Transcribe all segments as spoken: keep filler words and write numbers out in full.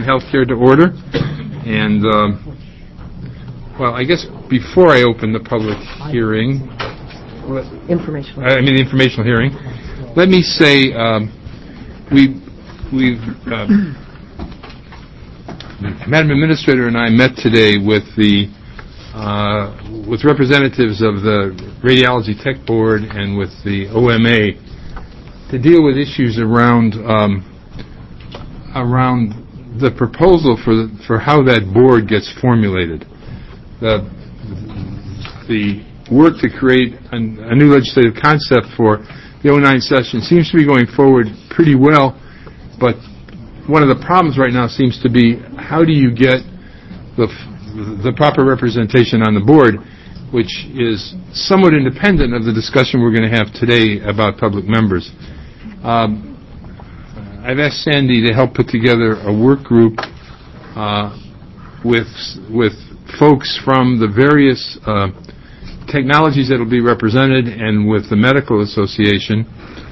Healthcare to order. And, um, well, I guess before I open the public hearing, Informational. I mean the informational hearing, let me say um, we, we've, um, Madam Administrator and I met today with the uh, with representatives of the Radiology Tech Board and with the O M A to deal with issues around um, around the proposal for the, for how that board gets formulated. The the work to create a, a new legislative concept for the oh nine session seems to be going forward pretty well, but one of the problems right now seems to be how do you get the the proper representation on the board, which is somewhat independent of the discussion we're going to have today about public members. Um, I've asked Sandy to help put together a work group uh, with with folks from the various uh, technologies that will be represented and with the Medical Association,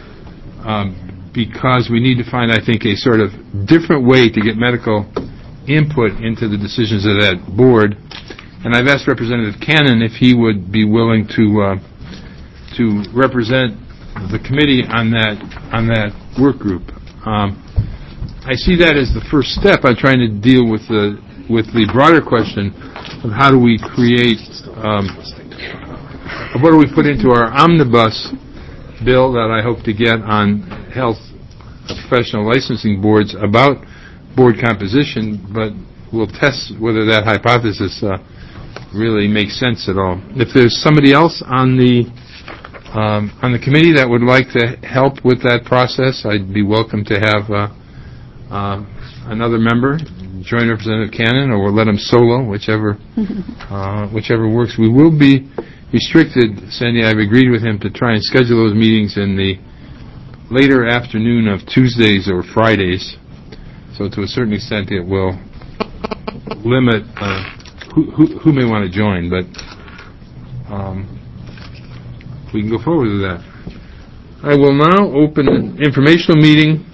um, because we need to find, I think, a sort of different way to get medical input into the decisions of that board. And I've asked Representative Cannon if he would be willing to uh, to represent the committee on that on that work group. Um, I see that as the first step on trying to deal with the with the broader question of how do we create, um, what do we put into our omnibus bill that I hope to get on health professional licensing boards about board composition, but we'll test whether that hypothesis uh, really makes sense at all. If there's somebody else on the um, on the committee that would like to help with that process, I'd be welcome to have uh, uh, another member join Representative Cannon, or we'll let him solo, whichever uh, whichever works. We will be restricted, Sandy, I've agreed with him to try and schedule those meetings in the later afternoon of Tuesdays or Fridays, so to a certain extent it will limit uh, who, who, who may want to join, but um, we can go forward with that. I will now open an informational meeting.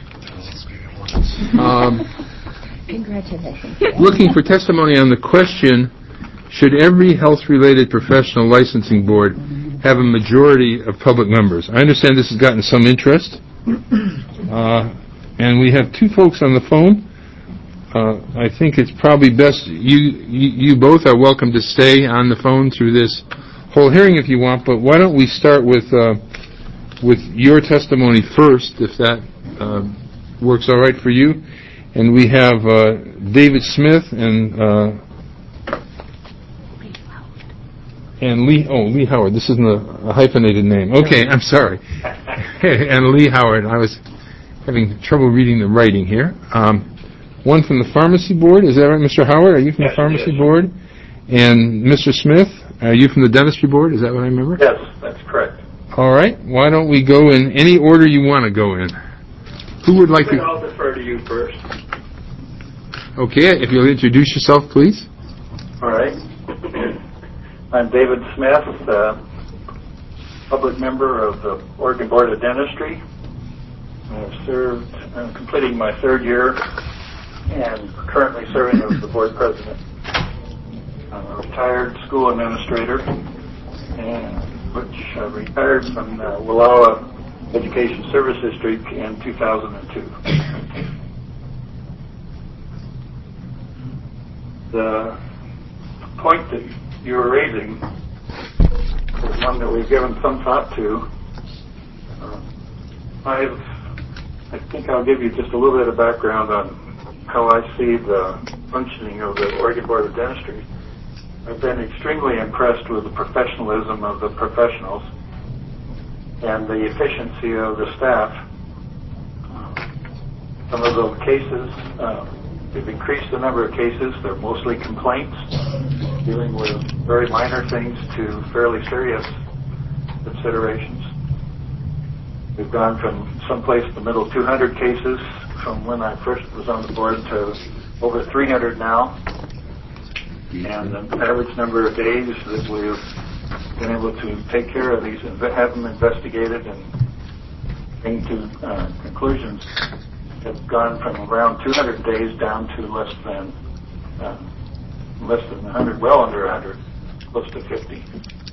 Um, Congratulations. Looking for testimony on the question, should every health-related professional licensing board have a majority of public members? I understand this has gotten some interest. Uh, and we have two folks on the phone. Uh, I think it's probably best, you, you you both are welcome to stay on the phone through this whole hearing if you want, but why don't we start with uh, with your testimony first, if that uh, works all right for you. And we have uh, David Smith and uh, and Lee. Oh, Lee Howard. This isn't a, a hyphenated name. Okay, I'm sorry. And Lee Howard. I was having trouble reading the writing here. Um, one from the Pharmacy Board. Is that right, Mister Howard? Are you from yes, the Pharmacy yes. Board? And Mister Smith, are you from the Dentistry Board? Is that what I remember? Yes, that's correct. All right. Why don't we go in any order you want to go in? Who would like to? I'll defer to you first. Okay, if you'll introduce yourself, please. All right. I'm David Smith, uh, public member of the Oregon Board of Dentistry. I've served, I'm completing my third year and currently serving as the board president. I'm a retired school administrator, and which uh, retired from the Wallowa Education Service District in two thousand two. The point that you were raising is one that we've given some thought to. Uh, I've, I think I'll give you just a little bit of background on how I see the functioning of the Oregon Board of Dentistry. I've been extremely impressed with the professionalism of the professionals and the efficiency of the staff. Uh, some of those cases, uh, we've increased the number of cases. They're mostly complaints, dealing with very minor things to fairly serious considerations. We've gone from someplace in the middle two hundred cases from when I first was on the board to over three hundred now. And the average number of days that we've been able to take care of these and have them investigated and bring to uh, conclusions have gone from around two hundred days down to less than uh, less than one hundred, well under one hundred, close to fifty.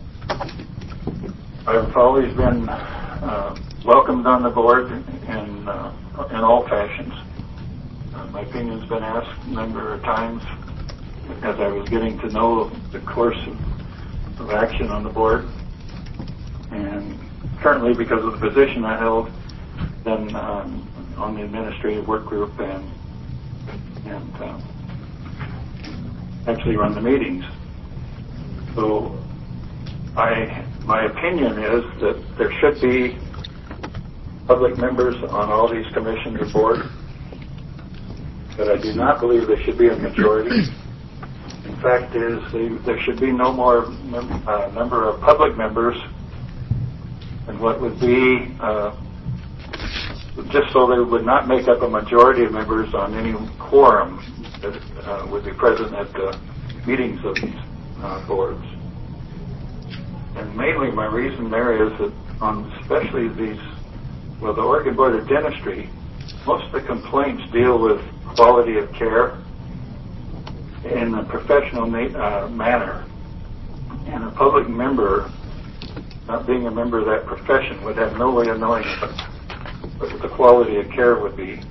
I've always been uh, welcomed on the board in uh, in all fashions. Uh, my opinion's been asked a number of times as I was getting to know the course of, of action on the board. And currently, because of the position I held, then um, on the administrative work group and and uh, actually run the meetings. So I, my opinion is that there should be public members on all these commissions or boards, but I do not believe there should be a majority. In fact, is the, there should be no more mem- uh, number of public members than what would be, uh, just so they would not make up a majority of members on any quorum that uh, would be present at the meetings of these uh, boards. And mainly my reason there is that on especially these, well, the Oregon Board of Dentistry, most of the complaints deal with quality of care in a professional ma- uh, manner. And a public member, not being a member of that profession, would have no way of knowing what the quality of care would be.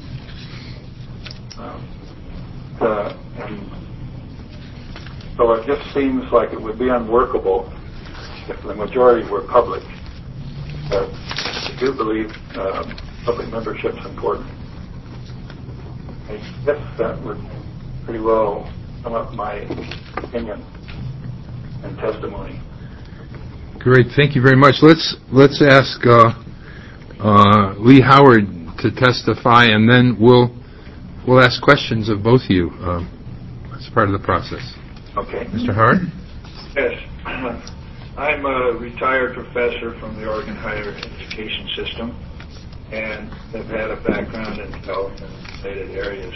Um, uh, and so it just seems like it would be unworkable if the majority were public. But I do believe um, public membership is important. I guess that would pretty well sum up my opinion and testimony. Great, thank you very much. Let's let's ask uh, uh, Lee Howard to testify, and then we'll we'll ask questions of both of you um, as part of the process. Okay. Mister Howard? Yes. I'm a retired professor from the Oregon higher education system and have had a background in health and related areas.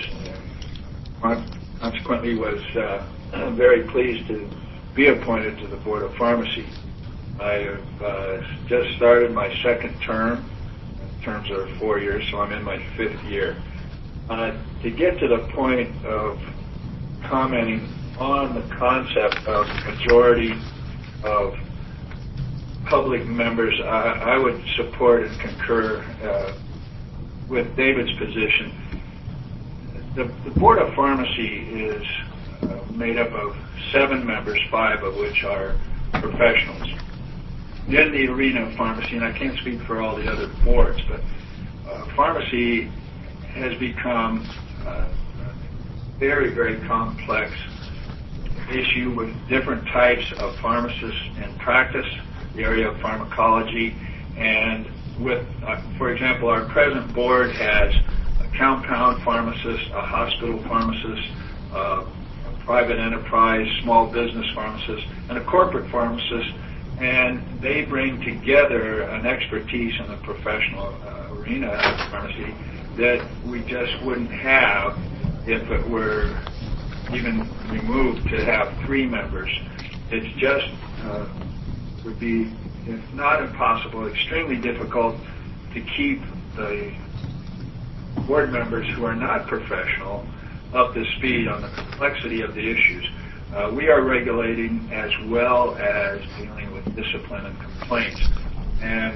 And consequently was uh, very pleased to be appointed to the Board of Pharmacy. I have uh, just started my second term. Terms are four years, so I'm in my fifth year. Uh, to get to the point of commenting on the concept of majority of public members, I, I would support and concur uh, with David's position. The, the Board of Pharmacy is uh, made up of seven members, five of which are professionals. In the arena of pharmacy, and I can't speak for all the other boards, but uh, pharmacy has become uh, a very, very complex issue with different types of pharmacists in practice, the area of pharmacology, and with, uh, for example, our present board has a compound pharmacist, a hospital pharmacist, uh, a private enterprise, small business pharmacist, and a corporate pharmacist, and they bring together an expertise in the professional uh, arena of pharmacy that we just wouldn't have if it were even removed to have three members. It's just uh, would be, if not impossible, extremely difficult to keep the board members who are not professional up to speed on the complexity of the issues. Uh, we are regulating as well as dealing with discipline and complaints. And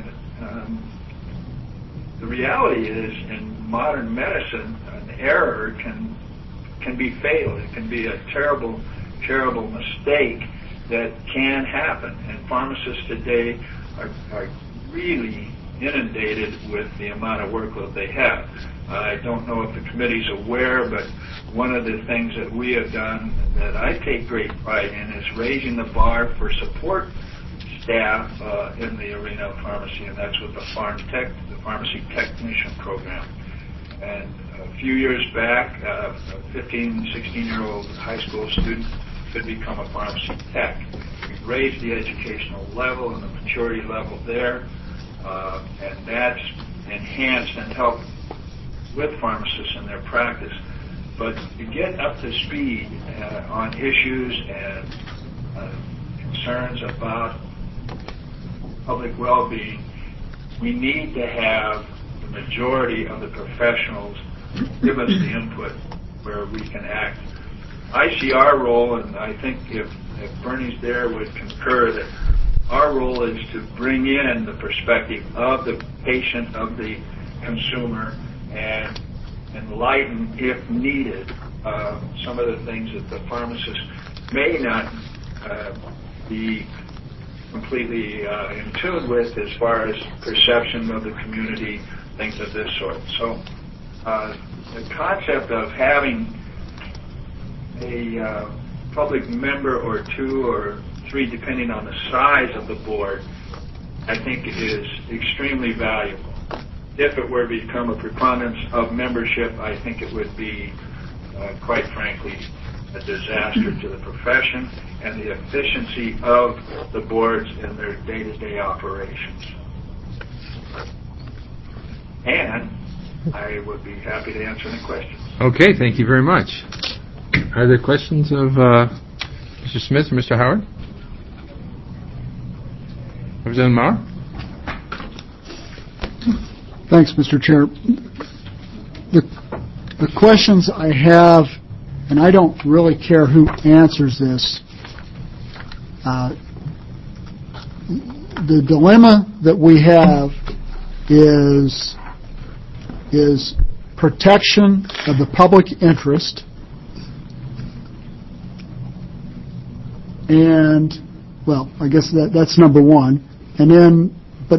um, the reality is, in modern medicine, an error can can be fatal. It can be a terrible, terrible mistake that can happen. And pharmacists today are, are really inundated with the amount of workload they have. I don't know if the committee's aware, but one of the things that we have done that I take great pride in is raising the bar for support staff uh, in the arena of pharmacy, and that's with the Pharm Tech, the Pharmacy Technician Program. And a few years back, uh, a fifteen, sixteen-year-old high school student could become a pharmacy tech. We've raised the educational level and the maturity level there, uh, and that's enhanced and helped with pharmacists in their practice. But to get up to speed uh, on issues and uh, concerns about public well-being, we need to have the majority of the professionals give us the input where we can act. I see our role, and I think if, if Bernie's there would concur, that our role is to bring in the perspective of the patient, of the consumer, and enlighten, if needed, uh, some of the things that the pharmacist may not uh, be completely uh, in tune with as far as perception of the community, things of this sort. So uh, the concept of having a uh, public member or two or three, depending on the size of the board, I think is extremely valuable. If it were to become a preponderance of membership, I think it would be, uh, quite frankly, a disaster to the profession and the efficiency of the boards in their day-to-day operations. And I would be happy to answer any questions. Okay, thank you very much. Are there questions of uh, Mister Smith or Mister Howard? Representative Maurer? Thanks, Mister Chair. The, the questions I have, and I don't really care who answers this, uh, the dilemma that we have is, is protection of the public interest and, well, I guess that, that's number one. And then, but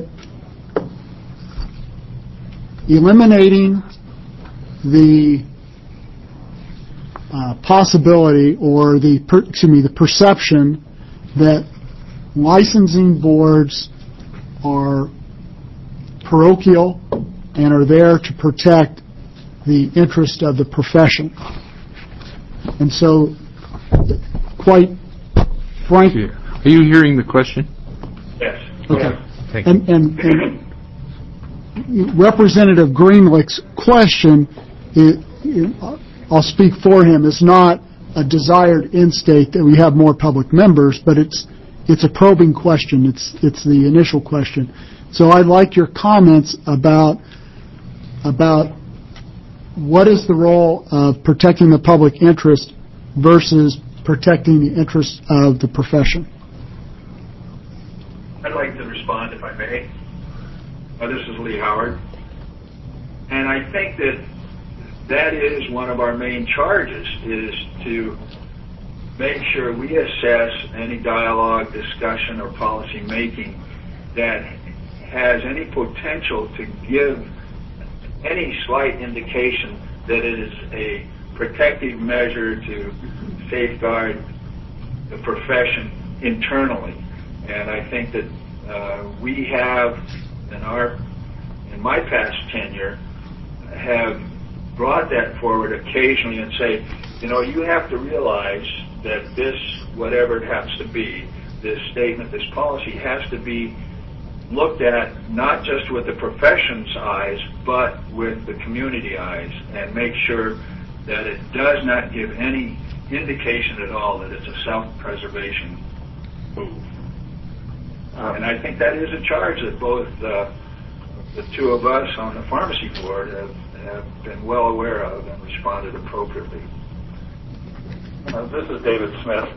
eliminating the uh, possibility or the per, excuse me the perception that licensing boards are parochial and are there to protect the interest of the profession. And so, quite frankly, are you hearing the question? Yes. Okay. Thank you. And, and, and Representative Greenlick's question, it, it, I'll speak for him, is not a desired end state that we have more public members, but it's it's a probing question. It's it's the initial question. So I'd like your comments about about what is the role of protecting the public interest versus protecting the interests of the profession. I'd like to respond, if I may. Uh, this is Lee Howard. And I think that that is one of our main charges, is to make sure we assess any dialogue, discussion, or policy making that has any potential to give any slight indication that it is a protective measure to safeguard the profession internally. And I think that uh, we have, in our, in my past tenure, have brought that forward occasionally and say, you know, you have to realize that this, whatever it happens to be, this statement, this policy has to be looked at not just with the profession's eyes, but with the community eyes, and make sure that it does not give any indication at all that it's a self-preservation move. Um, and I think that is a charge that both uh, the two of us on the pharmacy board have, have been well aware of and responded appropriately. Uh, this is David Smith.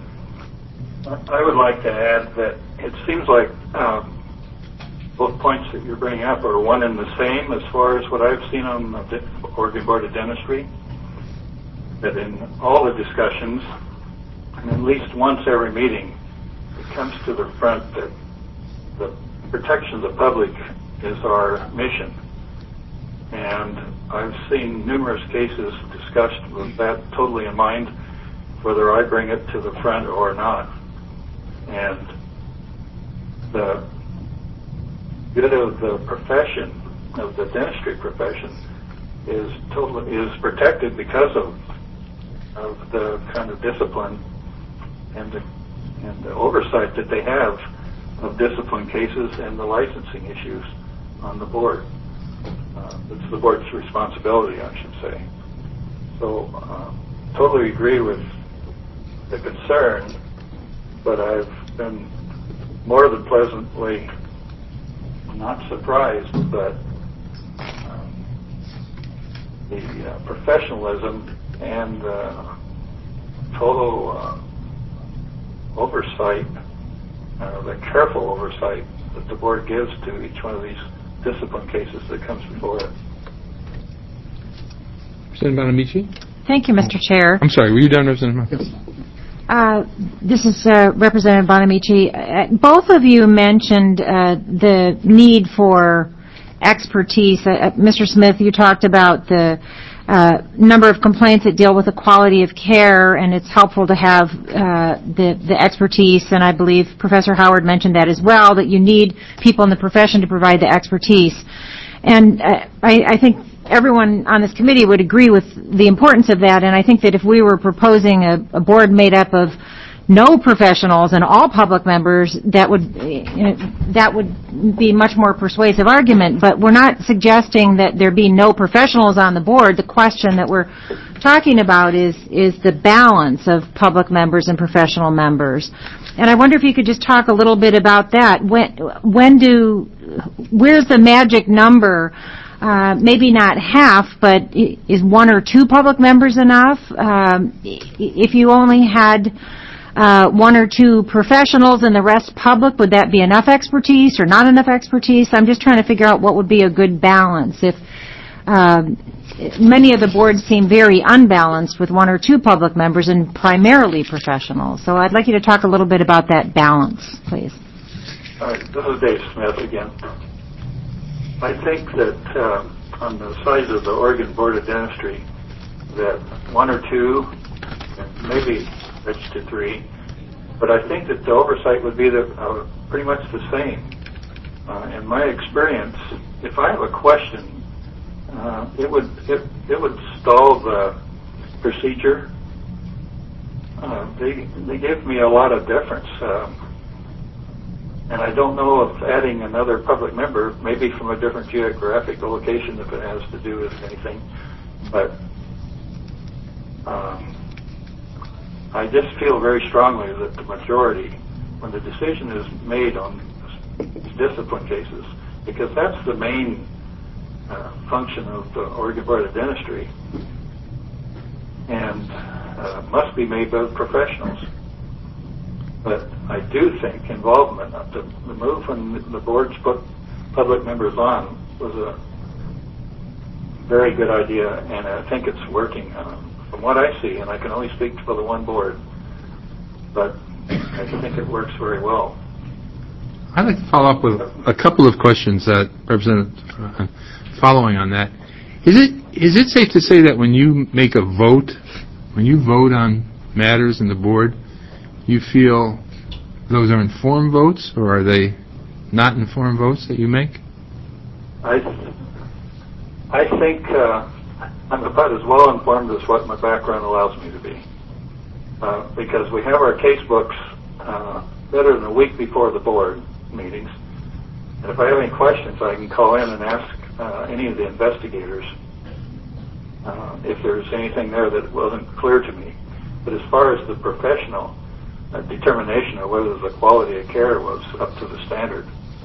I would like to add that it seems like um, both points that you're bringing up are one and the same as far as what I've seen on the Oregon Board of Dentistry, that in all the discussions, and at least once every meeting, it comes to the front that the protection of the public is our mission. And I've seen numerous cases discussed with that totally in mind, whether I bring it to the front or not. And the good of the profession, of the dentistry profession, is totally is protected because of of the kind of discipline and the, and the oversight that they have of discipline cases and the licensing issues on the board. Uh, it's the board's responsibility, I should say. So, uh, totally agree with the concern, but I've been more than pleasantly not surprised, but um, the uh, professionalism and uh, total uh, oversight, uh, the careful oversight that the board gives to each one of these discipline cases that comes before it. Representative Bonamici? Thank you, Mister Chair. I'm sorry, were you done, Representative? Yes. Uh, this is uh, Representative Bonamici. Uh, both of you mentioned uh, the need for expertise. Uh, Mister Smith, you talked about the uh, number of complaints that deal with the quality of care, and it's helpful to have uh, the, the expertise, and I believe Professor Howard mentioned that as well, that you need people in the profession to provide the expertise. And uh, I, I think everyone on this committee would agree with the importance of that, and I think that if we were proposing a, a board made up of no professionals and all public members, that would you know, that would be much more persuasive argument. But we're not suggesting that there be no professionals on the board. The question that we're talking about is is the balance of public members and professional members. And I wonder if you could just talk a little bit about that. When when do where's the magic number? Uh, maybe not half, but is one or two public members enough? Um, if you only had uh, one or two professionals and the rest public, would that be enough expertise or not enough expertise? I'm just trying to figure out what would be a good balance. If um, many of the boards seem very unbalanced with one or two public members and primarily professionals. So I'd like you to talk a little bit about that balance, please. All right, this is Dave Smith again. I think that uh, on the size of the Oregon Board of Dentistry, that one or two, and maybe reach to three, but I think that the oversight would be the, uh, pretty much the same. Uh, in my experience, if I have a question, uh, it would it, it would stall the procedure. Uh, they they give me a lot of deference. Uh, And I don't know if adding another public member, maybe from a different geographical location, if it has to do with anything, but um, I just feel very strongly that the majority, when the decision is made on discipline cases, because that's the main uh, function of the Oregon Board of Dentistry, and uh, must be made by professionals. But I do think involvement, the, the move when the boards put public members on was a very good idea, and I think it's working uh, from what I see, and I can only speak for the one board, but I think it works very well. I'd like to follow up with a couple of questions that Representative, uh, following on that. Is it is it safe to say that when you make a vote, when you vote on matters in the board, you feel those are informed votes, or are they not informed votes that you make? I I think uh, I'm about as well informed as what my background allows me to be, uh, because we have our case books uh, better than a week before the board meetings. And if I have any questions, I can call in and ask uh, any of the investigators uh, if there's anything there that wasn't clear to me. But as far as the professional uh, determination of whether the quality of care was up to the standard,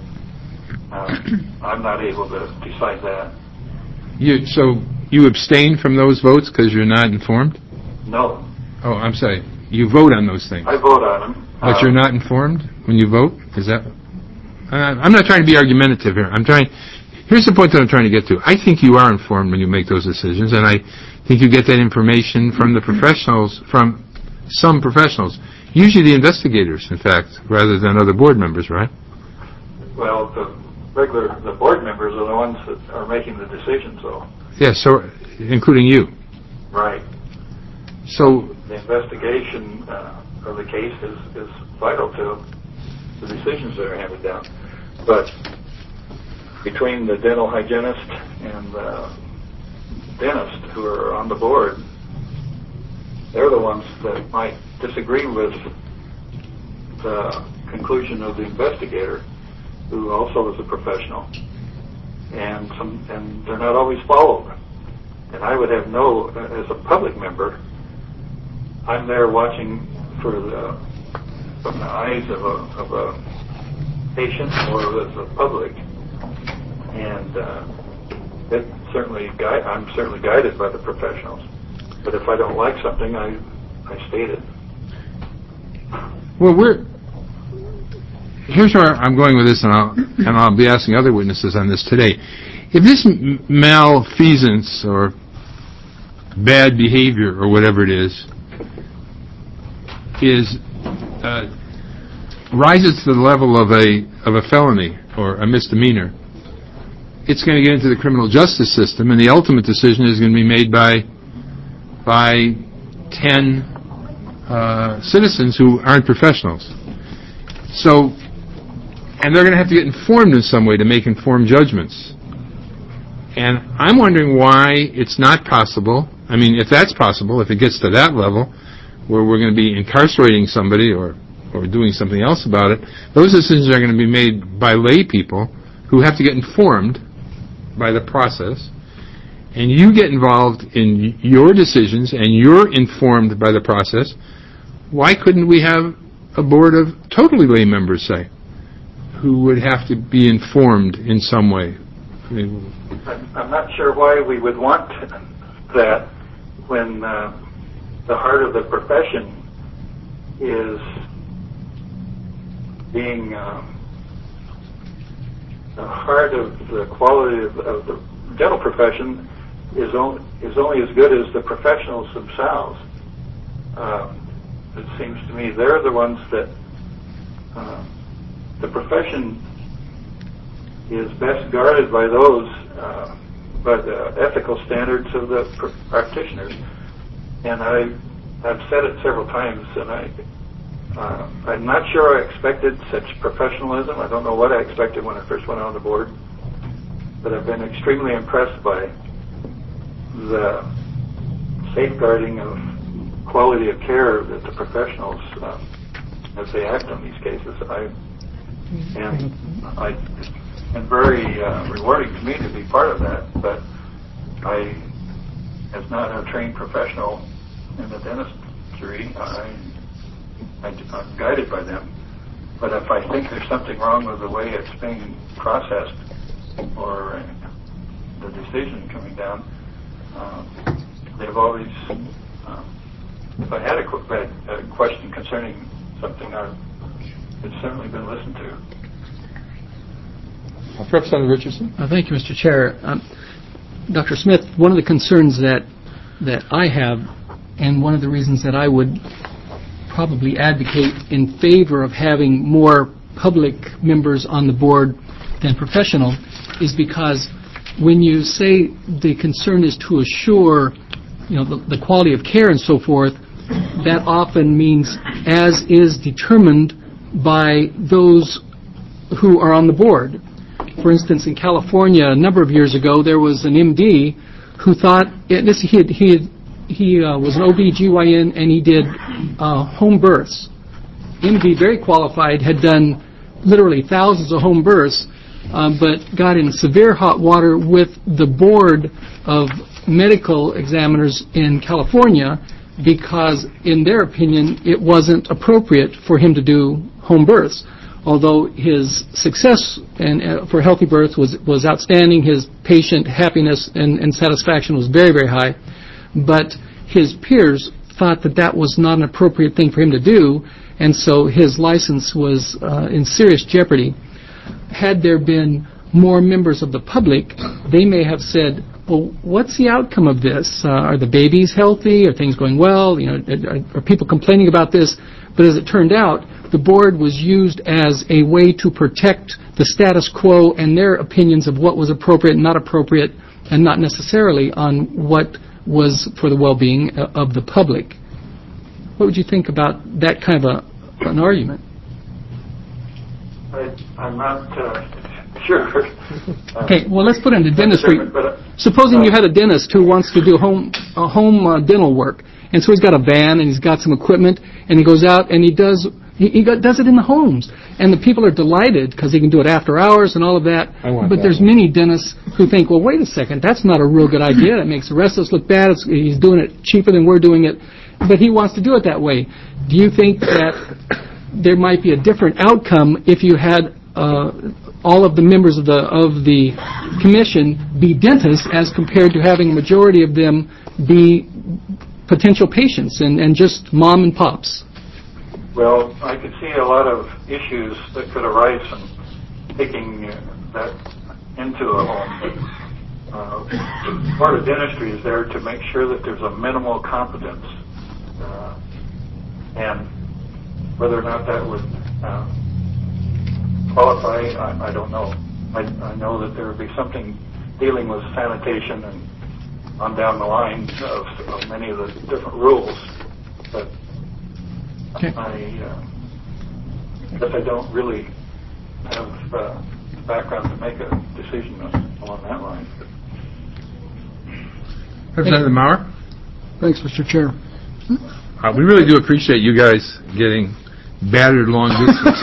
uh, I'm not able to decide that. You so you abstain from those votes because you're not informed? No. Oh, I'm sorry. You vote on those things. I vote on them. But uh, you're not informed when you vote? Is that... Uh, I'm not trying to be argumentative here. I'm trying... Here's the point that I'm trying to get to. I think you are informed when you make those decisions, and I think you get that information from the professionals, from some professionals. Usually the investigators, in fact, rather than other board members, right? Well, the regular, the board members are the ones that are making the decisions, though. Yeah, so, including you. Right. So... The investigation uh, of the case is, is vital to the decisions that are handed down. But between the dental hygienist and the dentist who are on the board, they're the ones that might disagree with the conclusion of the investigator, who also is a professional, and some, and they're not always followed. And I would have no, as a public member, I'm there watching for the, from the eyes of a, of a patient or as a public, and uh, it certainly gui- I'm certainly guided by the professionals. But if I don't like something, I I state it. Well, we're here's where I'm going with this, and I'll and I'll be asking other witnesses on this today. If this m- malfeasance or bad behavior or whatever it is is uh, rises to the level of a of a felony or a misdemeanor, it's going to get into the criminal justice system, and the ultimate decision is going to be made by by ten uh, citizens who aren't professionals. So, and they're going to have to get informed in some way to make informed judgments. And I'm wondering why it's not possible. I mean, if that's possible, if it gets to that level, where we're going to be incarcerating somebody or or doing something else about it, those decisions are going to be made by lay people who have to get informed by the process, and you get involved in your decisions and you're informed by the process. Why couldn't we have a board of totally lay members, say, who would have to be informed in some way? I mean, I'm I'm not sure why we would want that when uh, the heart of the profession is being uh, the heart of the quality of, of the dental profession is only, is only as good as the professionals themselves. Uh, it seems to me they're the ones that uh, the profession is best guarded by those, uh, by the ethical standards of the pr- practitioners. And I, I've said it several times, and I, uh, I'm not sure I expected such professionalism. I don't know what I expected when I first went on the board, but I've been extremely impressed by the safeguarding of quality of care that the professionals, uh, as they act on these cases. I, and I, it's been very uh, rewarding to me to be part of that, but I, as not a trained professional in the dentistry, I, I, I'm guided by them. But if I think there's something wrong with the way it's being processed or the decision coming down, uh, they've always, uh, if I had a, qu- a question concerning something, I've, it's certainly been listened to. Representative Richardson? Uh, thank you, Mister Chair. Um, Doctor Smith, one of the concerns that that I have, and one of the reasons that I would probably advocate in favor of having more public members on the board than professional, is because when you say the concern is to assure, you know, the, the quality of care and so forth, that often means as is determined by those who are on the board. For instance, in California, a number of years ago, there was an M D who thought, this, he had, he, had, he uh, was an O B G Y N and he did uh, home births. M D, very qualified, had done literally thousands of home births, uh, but got in severe hot water with the board of medical examiners in California because, in their opinion, it wasn't appropriate for him to do home births. Although his success and uh, for healthy birth was was outstanding, his patient happiness and, and satisfaction was very, very high, but his peers thought that that was not an appropriate thing for him to do, and so his license was uh, in serious jeopardy. Had there been more members of the public, they may have said, well, what's the outcome of this? Uh, are the babies healthy? Are things going well? You know, are, are people complaining about this? But as it turned out, the board was used as a way to protect the status quo and their opinions of what was appropriate and not appropriate, and not necessarily on what was for the well-being of the public. What would you think about that kind of a, an argument? I, I'm not uh, sure. Okay, well, let's put it into dentistry. But, uh, Supposing you had a dentist who wants to do home uh, home uh, dental work, and so he's got a van and he's got some equipment, and he goes out and he does he, he got, does it in the homes, and the people are delighted because he can do it after hours and all of that. I want but that there's one. many dentists who think, well, wait a second, that's not a real good idea. That makes the rest of us look bad. It's, he's doing it cheaper than we're doing it, but he wants to do it that way. Do you think that there might be a different outcome if you had uh, all of the members of the of the commission be dentists as compared to having a majority of them be potential patients and, and just mom and pops? Well, I could see a lot of issues that could arise from taking uh, that into a home. Uh, Board of Dentistry is there to make sure that there's a minimal competence, uh, and whether or not that would uh, qualify, I, I don't know. I, I know that there would be something dealing with sanitation and on down the line of, of many of the different rules, but Okay. I uh, guess I don't really have uh, background to make a decision along that line. Representative Maurer? Thanks, Mister Chair. Uh, we really do appreciate you guys getting battered long distance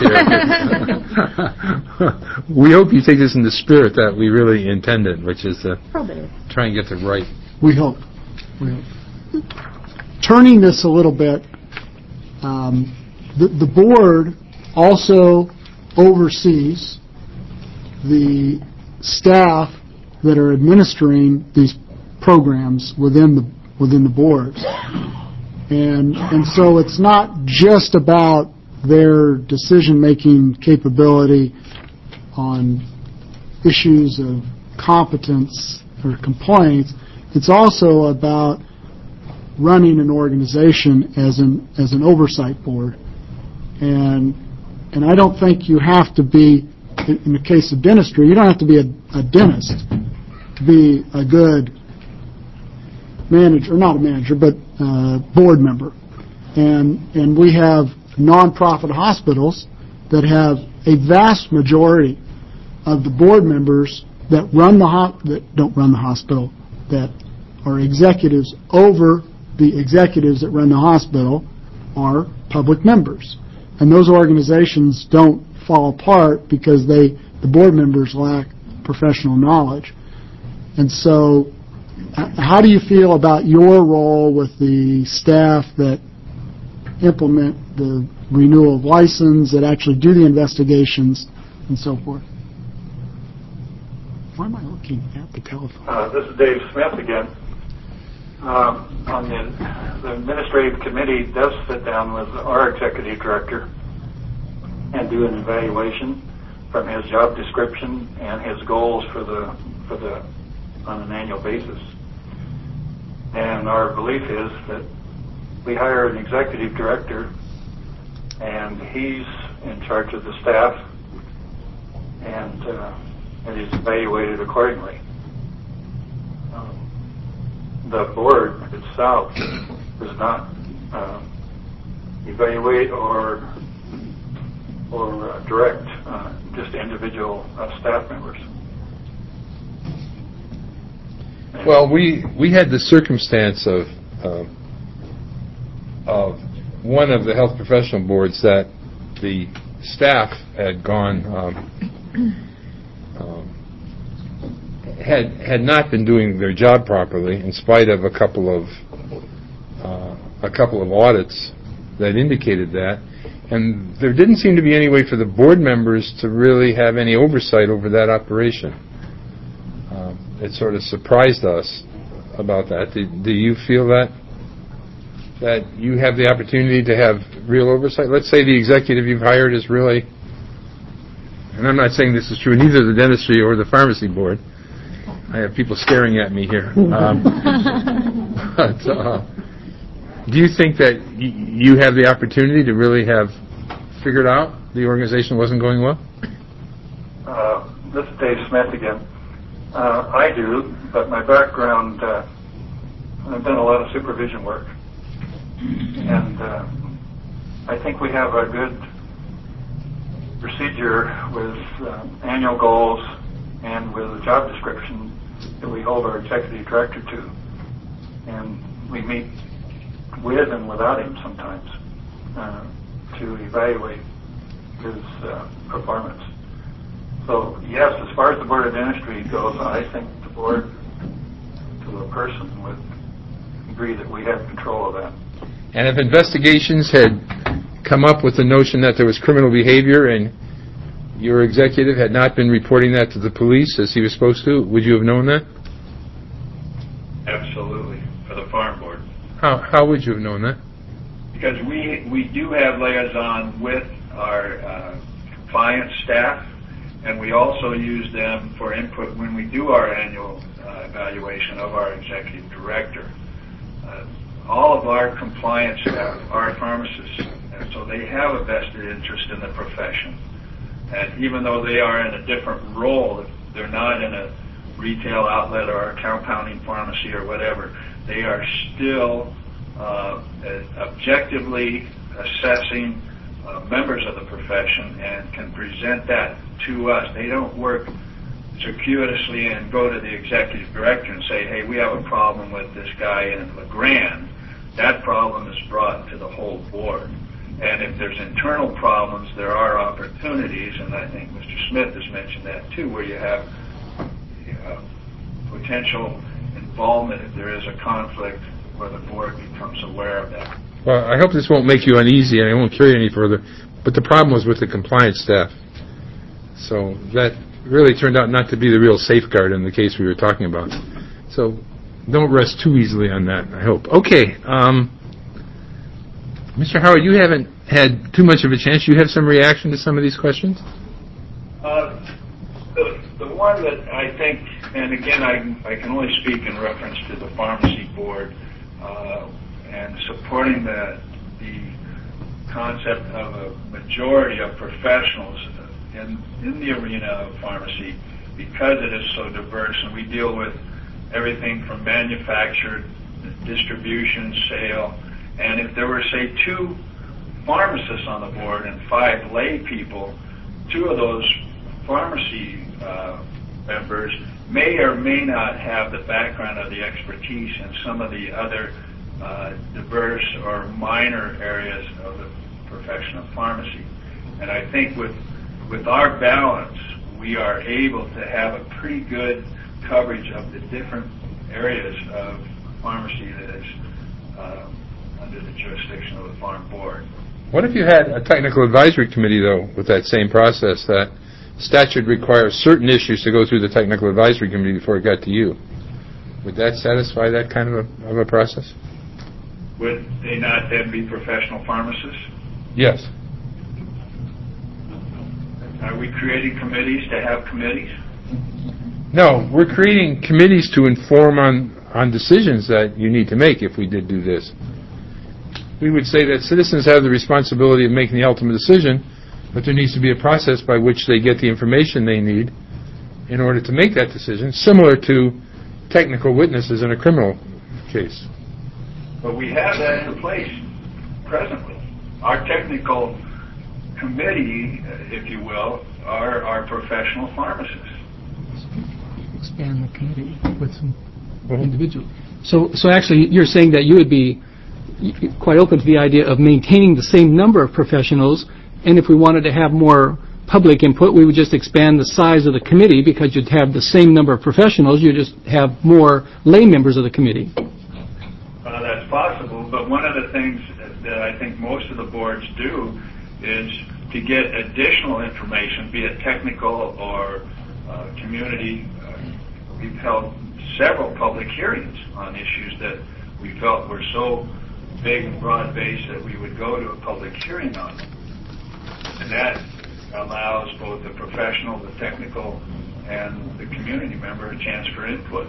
here. We hope you take this in the spirit that we really intended, which is to try and get it right. We hope. We hope. Turning this a little bit, um, the, the board also oversees the staff that are administering these programs within the within the boards, and and so it's not just about their decision-making capability on issues of competence or complaints. It's also about running an organization as an as an oversight board, and and I don't think you have to be, in the case of dentistry, you don't have to be a, a dentist to be a good manager, or not a manager, but uh, board member. And and we have nonprofit hospitals that have a vast majority of the board members that run the ho- that don't run the hospital, that are executives over the executives that run the hospital, are public members. And those organizations don't fall apart because they the board members lack professional knowledge. And so uh, how do you feel about your role with the staff that implement the renewal of license, that actually do the investigations, and so forth? Why am I looking at the telephone? Uh, this is Dave Smith again. Uh, on the, the administrative committee does sit down with our executive director and do an evaluation from his job description and his goals for the for the on an annual basis. And our belief is that we hire an executive director, and he's in charge of the staff, and uh, it is evaluated accordingly. Um, the board itself does not uh, evaluate or or uh, direct uh, just individual uh, staff members. And Well, we we had the circumstance of uh, of one of the health professional boards that the staff had gone um, um, had had not been doing their job properly, in spite of a couple of uh, a couple of audits that indicated that, and there didn't seem to be any way for the board members to really have any oversight over that operation. Um, it sort of surprised us about that. Do, do you feel that that you have the opportunity to have real oversight? Let's say the executive you've hired is really, and I'm not saying this is true in either the dentistry or the pharmacy board. I have people staring at me here. Um, but uh, do you think that y- you have the opportunity to really have figured out the organization wasn't going well? Uh, this is Dave Smith again. Uh, I do, but my background, uh, I've done a lot of supervision work. And uh, I think we have a good procedure with uh, annual goals and with a job description that we hold our executive director to. And we meet with and without him sometimes uh, to evaluate his uh, performance. So, yes, as far as the Board of Dentistry goes, I think the board, to a person, would agree that we have control of that. And if investigations had come up with the notion that there was criminal behavior and your executive had not been reporting that to the police as he was supposed to, would you have known that? Absolutely, for the farm board. How how would you have known that? Because we we do have liaison with our uh, compliance staff, and we also use them for input when we do our annual uh, evaluation of our executive director. Uh, all of our compliance staff are pharmacists, and so they have a vested interest in the profession. And even though they are in a different role, they're not in a retail outlet or a compounding pharmacy or whatever, they are still uh, objectively assessing uh, members of the profession and can present that to us. They don't work circuitously and go to the executive director and say, hey, we have a problem with this guy in LeGrand. That problem is brought to the whole board. And if there's internal problems, there are opportunities, and I think Mister Smith has mentioned that too, where you have uh, potential involvement if there is a conflict where the board becomes aware of that. Well, I hope this won't make you uneasy, and I won't carry any further, but the problem was with the compliance staff. So that really turned out not to be the real safeguard in the case we were talking about. So don't rest too easily on that, I hope. Okay. Um, Mister Howard, you haven't had too much of a chance. You have some reaction to some of these questions? Uh, the, the one that I think, and again, I, I can only speak in reference to the pharmacy board uh, and supporting the, the concept of a majority of professionals in, in the arena of pharmacy, because it is so diverse, and we deal with everything from manufactured, distribution, sale. And if there were, say, two pharmacists on the board and five lay people, two of those pharmacy uh, members may or may not have the background or the expertise in some of the other uh, diverse or minor areas of the profession of pharmacy. And I think with with our balance, we are able to have a pretty good coverage of the different areas of pharmacy that is uh, under the jurisdiction of the farm board. What if you had a technical advisory committee, though, with that same process, that statute requires certain issues to go through the technical advisory committee before it got to you? Would that satisfy that kind of a, of a process? Would they not then be professional pharmacists? Yes. Are we creating committees to have committees? No, we're creating committees to inform on, on decisions that you need to make if we did do this. We would say that citizens have the responsibility of making the ultimate decision, but there needs to be a process by which they get the information they need in order to make that decision, similar to technical witnesses in a criminal case. But we have that in place presently. Our technical committee, if you will, are our professional pharmacists. Expand the committee with some individuals. So, so actually, you're saying that you would be quite open to the idea of maintaining the same number of professionals, and if we wanted to have more public input, we would just expand the size of the committee because you'd have the same number of professionals, you just have more lay members of the committee. Uh, that's possible, but one of the things that I think most of the boards do is to get additional information, be it technical or uh, community. Uh, we've held several public hearings on issues that we felt were so big and broad-based that we would go to a public hearing on them. And that allows both the professional, the technical, and the community member a chance for input.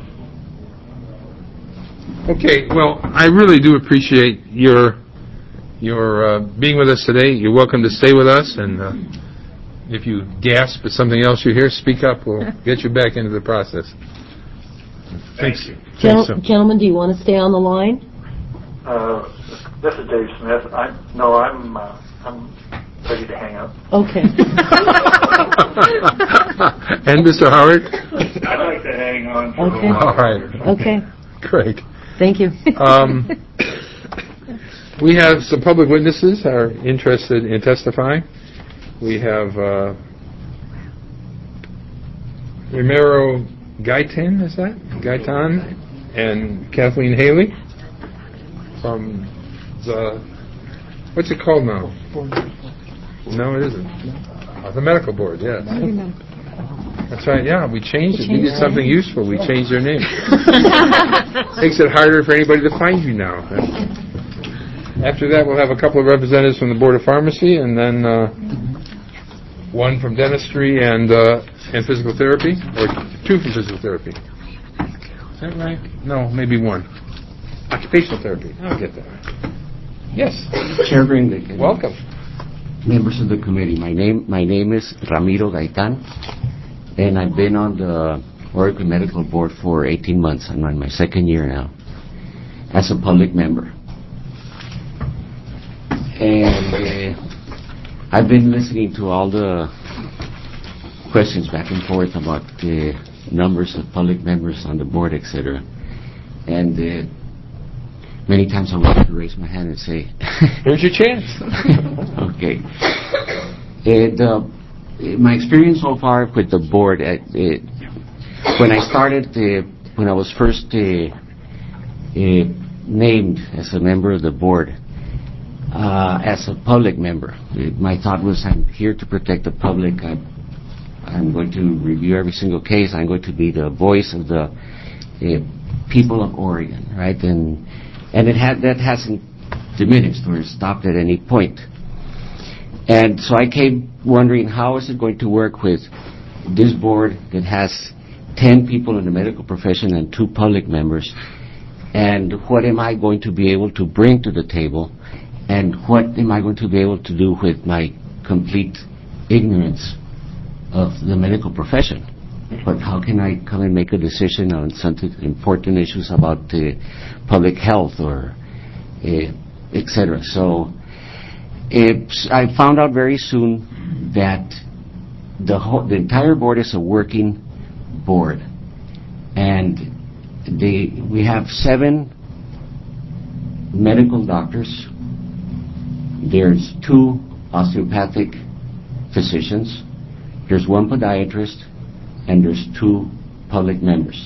Okay, well, I really do appreciate your your uh, being with us today. You're welcome to stay with us, and uh, if you gasp at something else you hear, speak up. We'll get you back into the process. Thanks. Thank you. Thanks, Gen- gentlemen, do you want to stay on the line? Uh, this is Dave Smith. I no, I'm uh, I'm ready to hang up. Okay. And Mister Howard? I'd like to hang on for Okay. a while. All right. Okay. Great. Thank you. Um, we have some public witnesses are interested in testifying. We have uh, Romero Gaitan, is that? Gaitan and Kathleen Haley from the, what's it called now? No, it isn't. Oh, the medical board, yes. That's right, yeah, we changed it. We did something useful. We changed their name. Makes it harder for anybody to find you now. After that, we'll have a couple of representatives from the Board of Pharmacy, and then uh, one from dentistry and uh, and physical therapy, or two from physical therapy. Is that right? No, maybe one. Occupational therapy. I'll get that. Yes. Chair Greendick. Welcome. Members of the committee, my name my name is Ramiro Gaitan, and I've been on the Oregon Medical Board for eighteen months. I'm on my second year now as a public member. And uh, I've been listening to all the questions back and forth about the numbers of public members on the board, et cetera. And uh, many times I wanted to raise my hand and say, here's your chance. Okay. And, uh, my experience so far with the board, uh, uh, when I started, uh, when I was first uh, uh, named as a member of the board, uh, as a public member, uh, my thought was, I'm here to protect the public. I'm, I'm going to review every single case. I'm going to be the voice of the uh, people of Oregon, right? And and it had that hasn't diminished or stopped at any point. And so I came wondering, how is it going to work with this board that has ten people in the medical profession and two public members, and what am I going to be able to bring to the table, and what am I going to be able to do with my complete ignorance of the medical profession? But how can I come and make a decision on some important issues about uh, public health or uh, et cetera? So it's, I found out very soon that the whole, the entire board is a working board, and the we have seven medical doctors. There's two osteopathic physicians. There's one podiatrist, and there's two public members.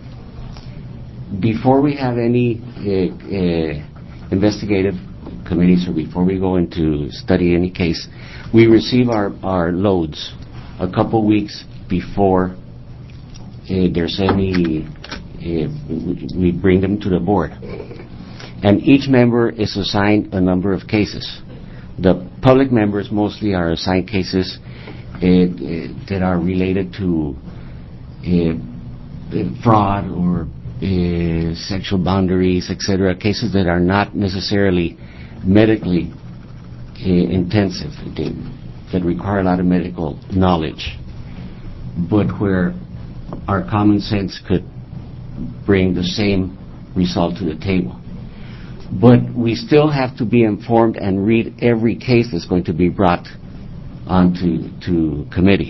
Before we have any uh, uh, investigative committees, or before we go into study any case, we receive our, our loads a couple weeks before uh, there's any, uh, we bring them to the board. And each member is assigned a number of cases. The public members mostly are assigned cases uh, uh, that are related to uh, fraud or uh, sexual boundaries, et cetera, cases that are not necessarily medically uh, intensive, they, that require a lot of medical knowledge, but where our common sense could bring the same result to the table. But we still have to be informed and read every case that's going to be brought onto to committee.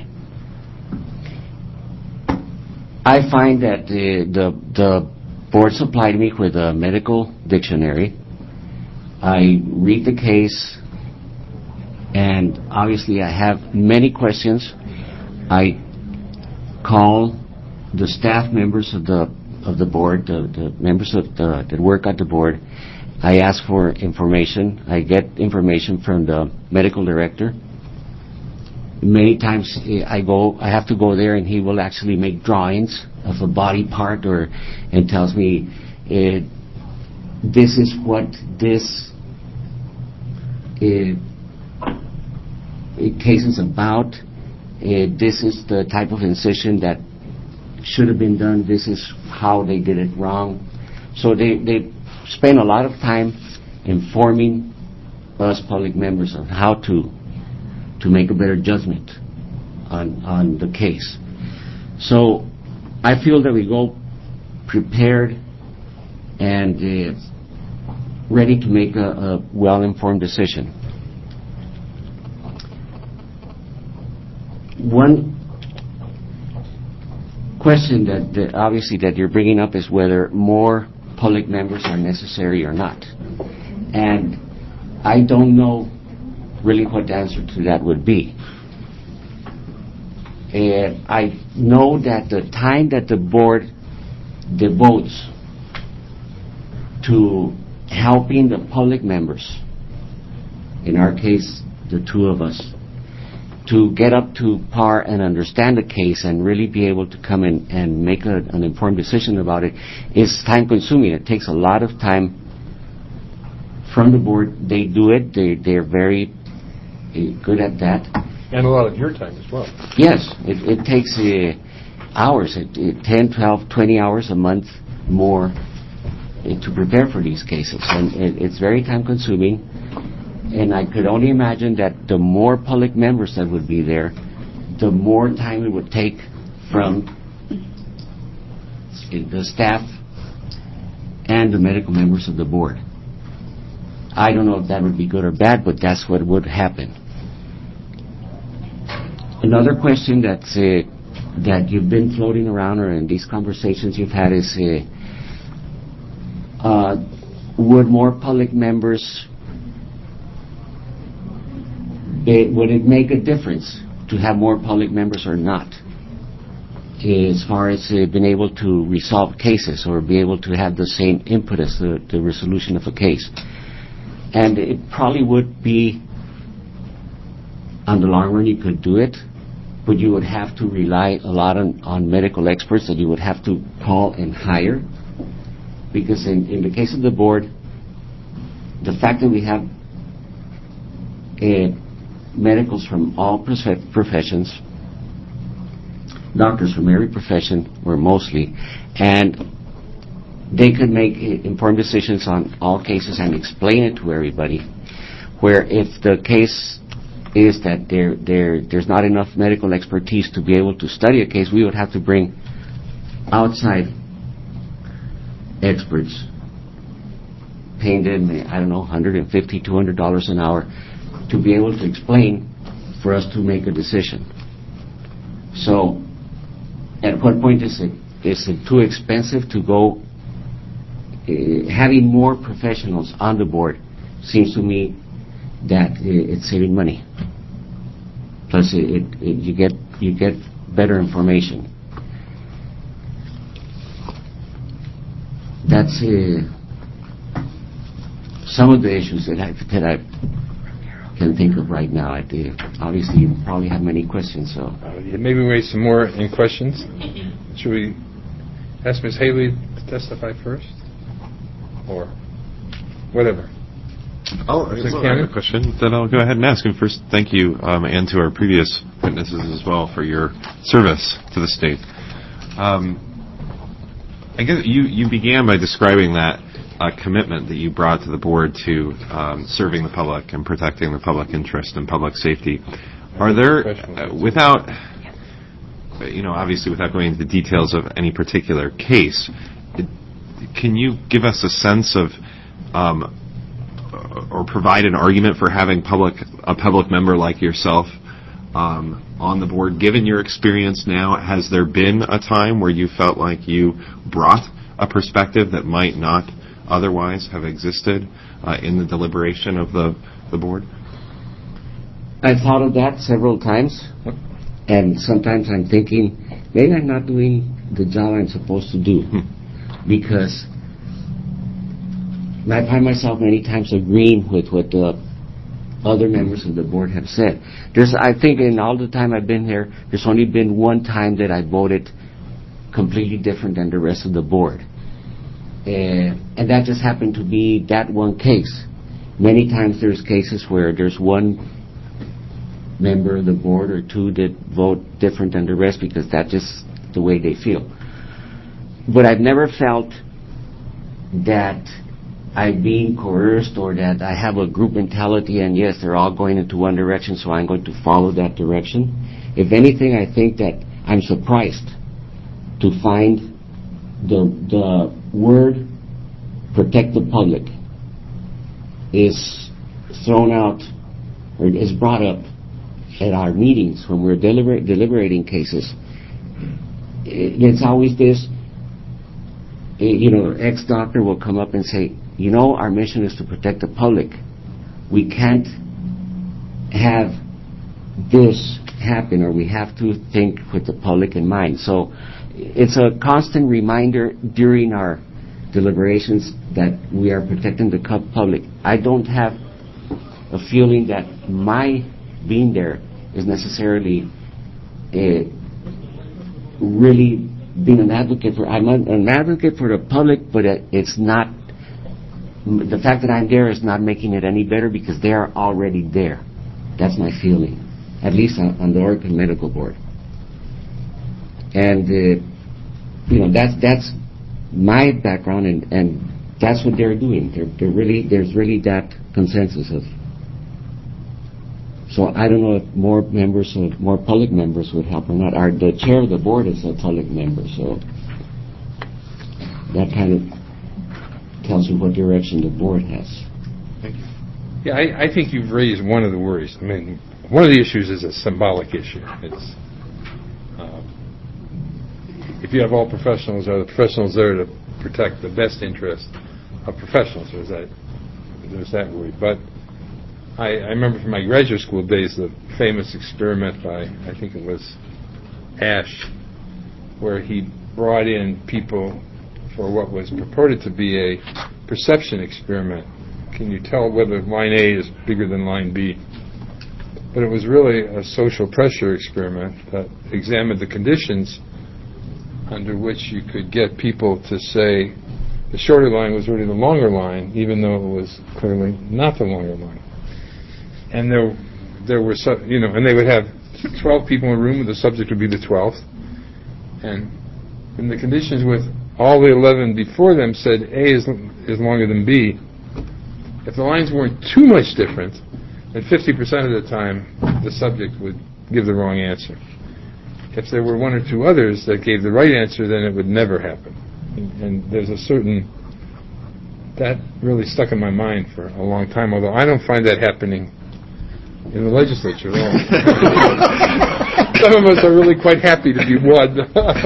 I find that uh, the the board supplied me with a medical dictionary. I read the case, and obviously I have many questions. I call the staff members of the of the board, the, the members of the, that work at the board. I ask for information. I get information from the medical director. Many times I go, I have to go there, and he will actually make drawings of a body part, or and tells me uh, this is what this uh, case is about. Uh, this is the type of incision that should have been done. This is how they did it wrong. So they they spend a lot of time informing us public members on how to to make a better judgment on on the case. So I feel that we go prepared and uh, ready to make a, a well-informed decision. One question that, that obviously that you're bringing up is whether more public members are necessary or not. And I don't know really what the answer to that would be. And I know that the time that the board devotes to helping the public members, in our case, the two of us, to get up to par and understand the case and really be able to come in and make a, an informed decision about it is time consuming. It takes a lot of time from the board. They do it. They, they're very uh, good at that. And a lot of your time as well. Yes, it, it takes uh, hours, it, it, ten, twelve, twenty hours a month more uh, to prepare for these cases. And it, it's very time consuming. And I could only imagine that the more public members that would be there, the more time it would take from the staff and the medical members of the board. I don't know if that would be good or bad, but that's what would happen. Another question that's, uh, that you've been floating around or in these conversations you've had is, uh, uh, would more public members It, would it make a difference to have more public members or not, as far as uh, being able to resolve cases or be able to have the same input as the, the resolution of a case? And it probably would be, on the long run, you could do it, but you would have to rely a lot on, on medical experts that you would have to call and hire, because in, in the case of the board, the fact that we have a medicals from all prof- professions, doctors from every profession, or mostly, and they could make uh, informed decisions on all cases and explain it to everybody. Where if the case is that there, there, there's not enough medical expertise to be able to study a case, we would have to bring outside experts, paying them, I don't know, one hundred fifty dollars, two hundred dollars an hour, to be able to explain for us to make a decision. So, at what point is it is it too expensive to go? Uh, having more professionals on the board seems to me that uh, it's saving money. Plus, it, it, it, you get you get better information. That's uh, some of the issues that I that I. can think of right now. I do. Obviously, you probably have many questions, so... Uh, maybe we raise some more in questions. Should we ask Miz Haley to testify first? Or whatever. Oh, I have a question. Then I'll go ahead and ask. And first, thank you, um, and to our previous witnesses as well for your service to the state. Um, I guess you, you began by describing that a commitment that you brought to the board to um, serving the public and protecting the public interest and public safety. Are there, uh, without, you know, obviously without going into the details of any particular case, it, can you give us a sense of, um, or provide an argument for having public a public member like yourself um, on the board? Given your experience now, has there been a time where you felt like you brought a perspective that might not otherwise have existed uh, in the deliberation of the, the board? I've thought of that several times, and sometimes I'm thinking, maybe I'm not doing the job I'm supposed to do, hmm. because I find myself many times agreeing with what the other members of the board have said. There's, I think in all the time I've been here, there's only been one time that I voted completely different than the rest of the board. Uh, and that just happened to be that one case. Many times there's cases where there's one member of the board or two that vote different than the rest because that's just the way they feel. But I've never felt that I'm being coerced or that I have a group mentality and yes, they're all going into one direction, so I'm going to follow that direction. If anything, I think that I'm surprised to find the the word protect the public is thrown out or is brought up at our meetings when we're deliber- deliberating cases. It's always this, you know, ex-doctor will come up and say, you know, our mission is to protect the public. We can't have this happen, or we have to think with the public in mind. So it's a constant reminder during our deliberations that we are protecting the public. I don't have a feeling that my being there is necessarily uh, really being an advocate for. I'm an, an advocate for the public, but it, it's not. The fact that I'm there is not making it any better because they are already there. That's my feeling, at least on, on the Oregon Medical Board. And uh, you know that's that's my background, and, and that's what they're doing. They're, they're really there's really that consensus of. So I don't know if more members, or more public members would help or not. Our, the chair of the board is a public member, so that kind of tells you what direction the board has. Thank you. Yeah, I, I think you've raised one of the worries. I mean, one of the issues is a symbolic issue. It's uh, if you have all professionals, are the professionals there to protect the best interest of professionals? There's that, there's that worry. But I, I remember from my graduate school days the famous experiment by, I think it was Ash, where he brought in people for what was purported to be a perception experiment. Can you tell whether line A is bigger than line B? But it was really a social pressure experiment that examined the conditions under which you could get people to say the shorter line was really the longer line, even though it was clearly not the longer line. And there, there were, so, you know, and they would have twelve people in a room, and the subject would be the twelfth. And in the conditions with all the eleven before them said A is is longer than B, if the lines weren't too much different, then fifty percent of the time the subject would give the wrong answer. If there were one or two others that gave the right answer, then it would never happen. And, and there's a certain, that really stuck in my mind for a long time, although I don't find that happening in the legislature at all. Some of us are really quite happy to be one.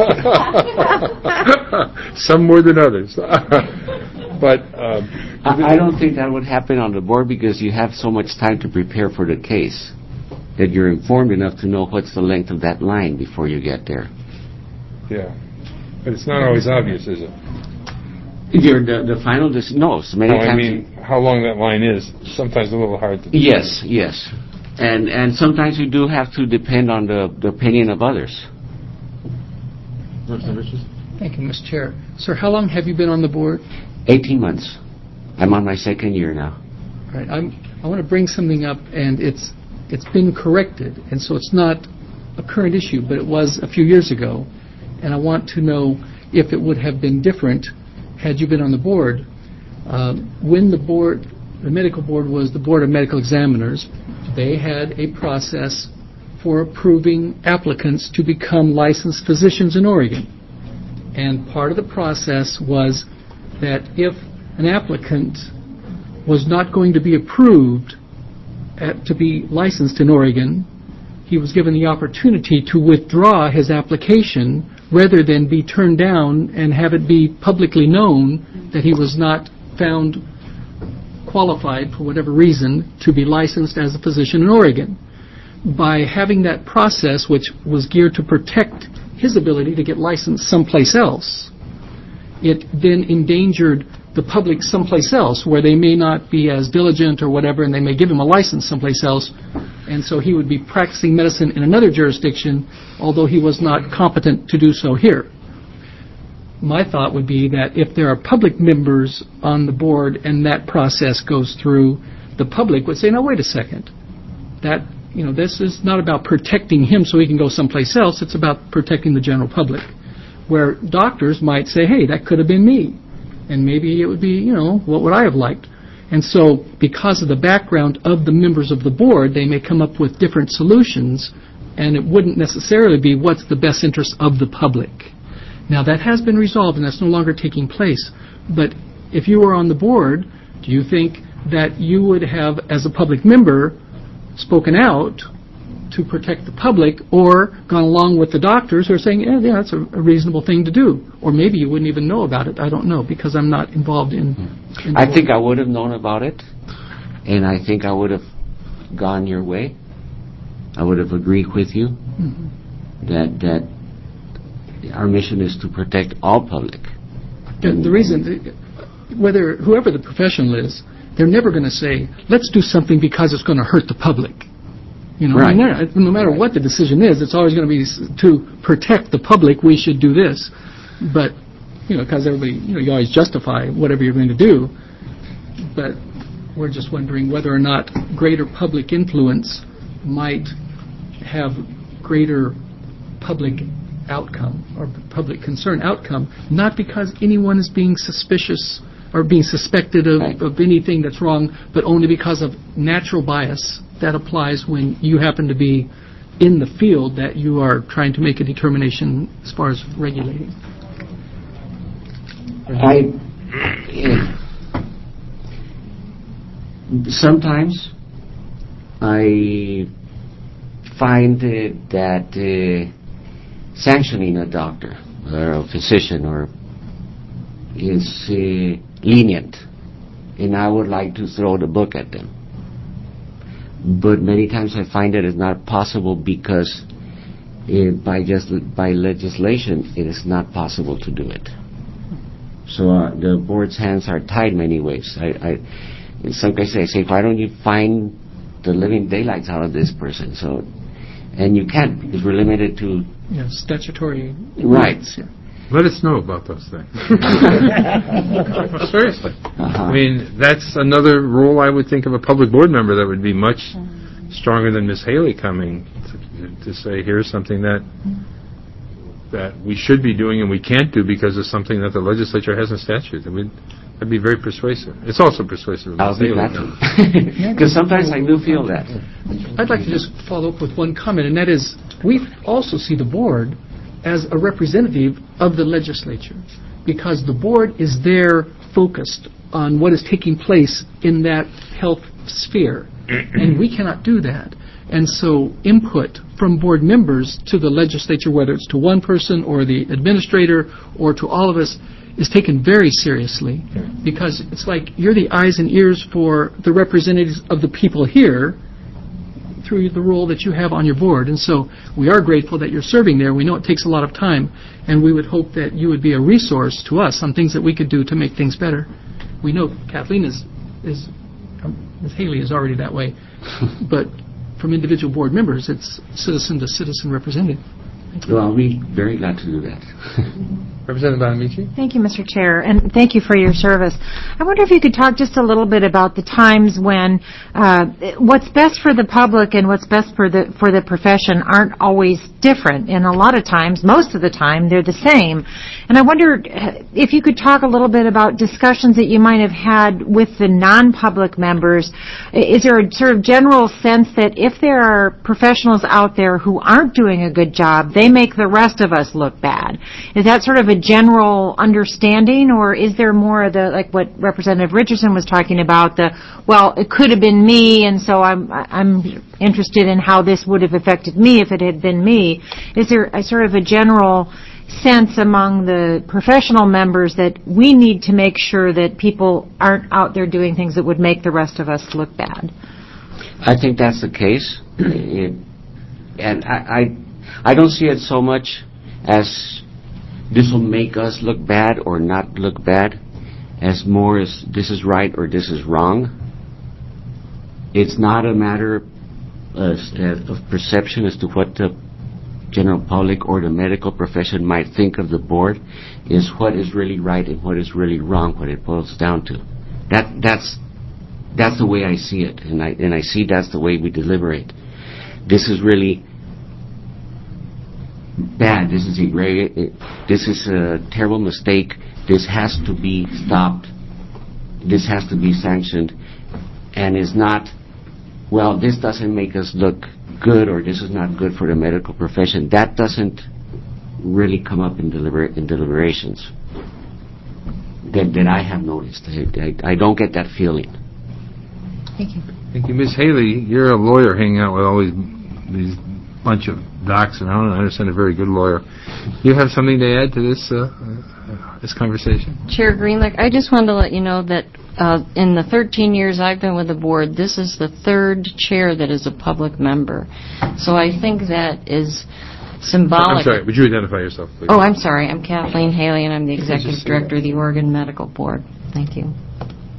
Some more than others. But um, I, I don't think that would happen on the board because you have so much time to prepare for the case that you're informed enough to know what's the length of that line before you get there. Yeah. But it's not always obvious, is it? You're the, the final decision. No, so many no, times. I mean, how long that line is, sometimes a little hard to do. Yes, yes. And and sometimes you do have to depend on the, the opinion of others. Thank you, Mister Chair. Sir, how long have you been on the board? Eighteen months. I'm on my second year now. All right. I'm, I want to bring something up, and it's it's been corrected, and so it's not a current issue, but it was a few years ago, and I want to know if it would have been different had you been on the board. Uh, when the board, the medical board was the Board of Medical Examiners, they had a process for approving applicants to become licensed physicians in Oregon. And part of the process was that if an applicant was not going to be approved at, to be licensed in Oregon, he was given the opportunity to withdraw his application rather than be turned down and have it be publicly known that he was not found qualified for whatever reason to be licensed as a physician in Oregon. By having that process, which was geared to protect his ability to get licensed someplace else, it then endangered the public someplace else where they may not be as diligent or whatever, and they may give him a license someplace else, and so he would be practicing medicine in another jurisdiction, although he was not competent to do so here. My thought would be that if there are public members on the board and that process goes through, the public would say, no, wait a second. That, you know, this is not about protecting him so he can go someplace else. It's about protecting the general public. Where doctors might say, hey, that could have been me. And maybe it would be, you know, what would I have liked? And so because of the background of the members of the board, they may come up with different solutions, and it wouldn't necessarily be what's the best interest of the public. Now, that has been resolved, and that's no longer taking place. But if you were on the board, do you think that you would have, as a public member, spoken out to protect the public or gone along with the doctors who are saying, yeah, yeah that's a, a reasonable thing to do? Or maybe you wouldn't even know about it. I don't know, because I'm not involved in... in I think I would have known about it, and I think I would have gone your way. I would have agreed with you mm-hmm. that that our mission is to protect all public. The, the reason, whether whoever the professional is, they're never going to say, let's do something because it's going to hurt the public. You know, Right. I mean, they're- no matter what the decision is, it's always going to be s- to protect the public. We should do this, but you know, because everybody, you know, you always justify whatever you're going to do. But we're just wondering whether or not greater public influence might have greater public outcome or public concern outcome, not because anyone is being suspicious or being suspected of, Right. of anything that's wrong, but only because of natural bias that applies when you happen to be in the field that you are trying to make a determination as far as regulating. I eh, sometimes I find uh, that uh, sanctioning a doctor or a physician or is uh, lenient, and I would like to throw the book at them. But many times I find that it's not possible because uh, by just by legislation it is not possible to do it. So uh, the board's hands are tied many ways. I, I, in some cases I say, why don't you find the living daylights out of this person? So, and you can't because we're limited to You know, statutory Right. rights, yeah. Let us know about those things. Seriously. Uh-huh. I mean, that's another role I would think of a public board member that would be much stronger than Miz Haley coming to, to say, here's something that that we should be doing and we can't do because of something that the legislature has in statute. I mean, that'd be very persuasive. It's also persuasive. I'll be glad to. Because sometimes I do feel that. I'd like to just follow up with one comment, and that is, we also see the board as a representative of the legislature, because the board is there focused on what is taking place in that health sphere, and we cannot do that. And so input from board members to the legislature, whether it's to one person or the administrator or to all of us, is taken very seriously, because it's like you're the eyes and ears for the representatives of the people here through the role that you have on your board. And so we are grateful that you're serving there. We know it takes a lot of time, and we would hope that you would be a resource to us on things that we could do to make things better. We know Kathleen is, is um, Miz Haley is already that way, but from individual board members, it's citizen to citizen representative. Well, I'll be very glad to do that. Representative Bonamici? Thank you, Mister Chair, and thank you for your service. I wonder if you could talk just a little bit about the times when uh, what's best for the public and what's best for the for the profession aren't always different, and a lot of times, most of the time, they're the same. And I wonder if you could talk a little bit about discussions that you might have had with the non-public members. Is there a sort of general sense that if there are professionals out there who aren't doing a good job, they make the rest of us look bad? Is that sort of a general understanding, or is there more of the, like what Representative Richardson was talking about, the, well, it could have been me, and so I'm I'm interested in how this would have affected me if it had been me? Is there a sort of a general sense among the professional members that we need to make sure that people aren't out there doing things that would make the rest of us look bad? I think that's the case. It, and I, I, I don't see it so much as this will make us look bad or not look bad, as more as this is right or this is wrong. It's not a matter of, of perception as to what the general public or the medical profession might think of the board. Is what is really right and what is really wrong, what it boils down to. That that's that's the way I see it, and I and I see that's the way we deliberate. This is really bad. This is a very, this is a terrible mistake. This has to be stopped. This has to be sanctioned, and is not, well, this doesn't make us look good, or this is not good for the medical profession. That doesn't really come up in, deliber- in deliberations that, that I have noticed. I, I, I don't get that feeling. Thank you. Thank you. Miz Haley, you're a lawyer hanging out with all these, these bunch of docs, and I don't understand a very good lawyer. You have something to add to this uh, uh, this conversation? Chair Greenlick, I just wanted to let you know that uh, in the thirteen years I've been with the board, this is the third chair that is a public member. So I think that is symbolic. I'm sorry, would you identify yourself, please? Oh, I'm sorry. I'm Kathleen Haley, and I'm the Executive Director of the Oregon Medical Board. Thank you.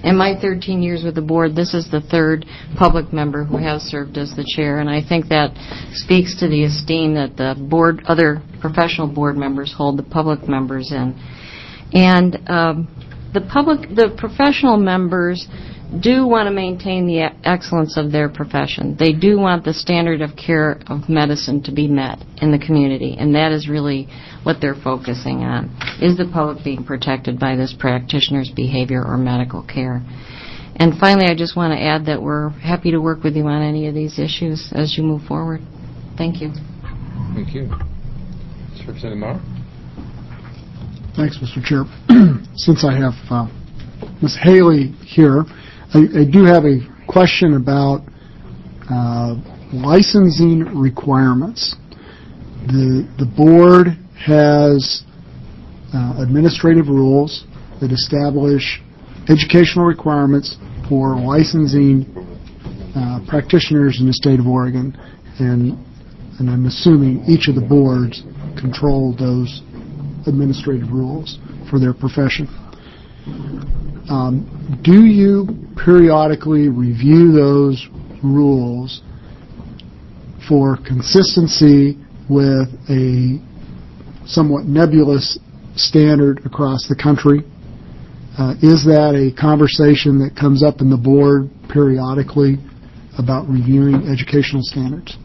In my thirteen years with the board, this is the third public member who has served as the chair, and I think that speaks to the esteem that the board, other professional board members hold the public members in. And um, the public, the professional members do want to maintain the excellence of their profession. They do want the standard of care of medicine to be met in the community, and that is really what they're focusing on. Is the public being protected by this practitioner's behavior or medical care? And finally, I just want to add that we're happy to work with you on any of these issues as you move forward. Thank you. Thank you. Mister Representative Maurer? Thanks, Mister Chair. Since I have uh, Miz Haley here, I, I do have a question about uh, licensing requirements. The, the board has uh, administrative rules that establish educational requirements for licensing uh, practitioners in the state of Oregon, and, and I'm assuming each of the boards control those administrative rules for their profession. Um, do you periodically review those rules for consistency with a somewhat nebulous standard across the country? Uh, is that a conversation that comes up in the board periodically about reviewing educational standards?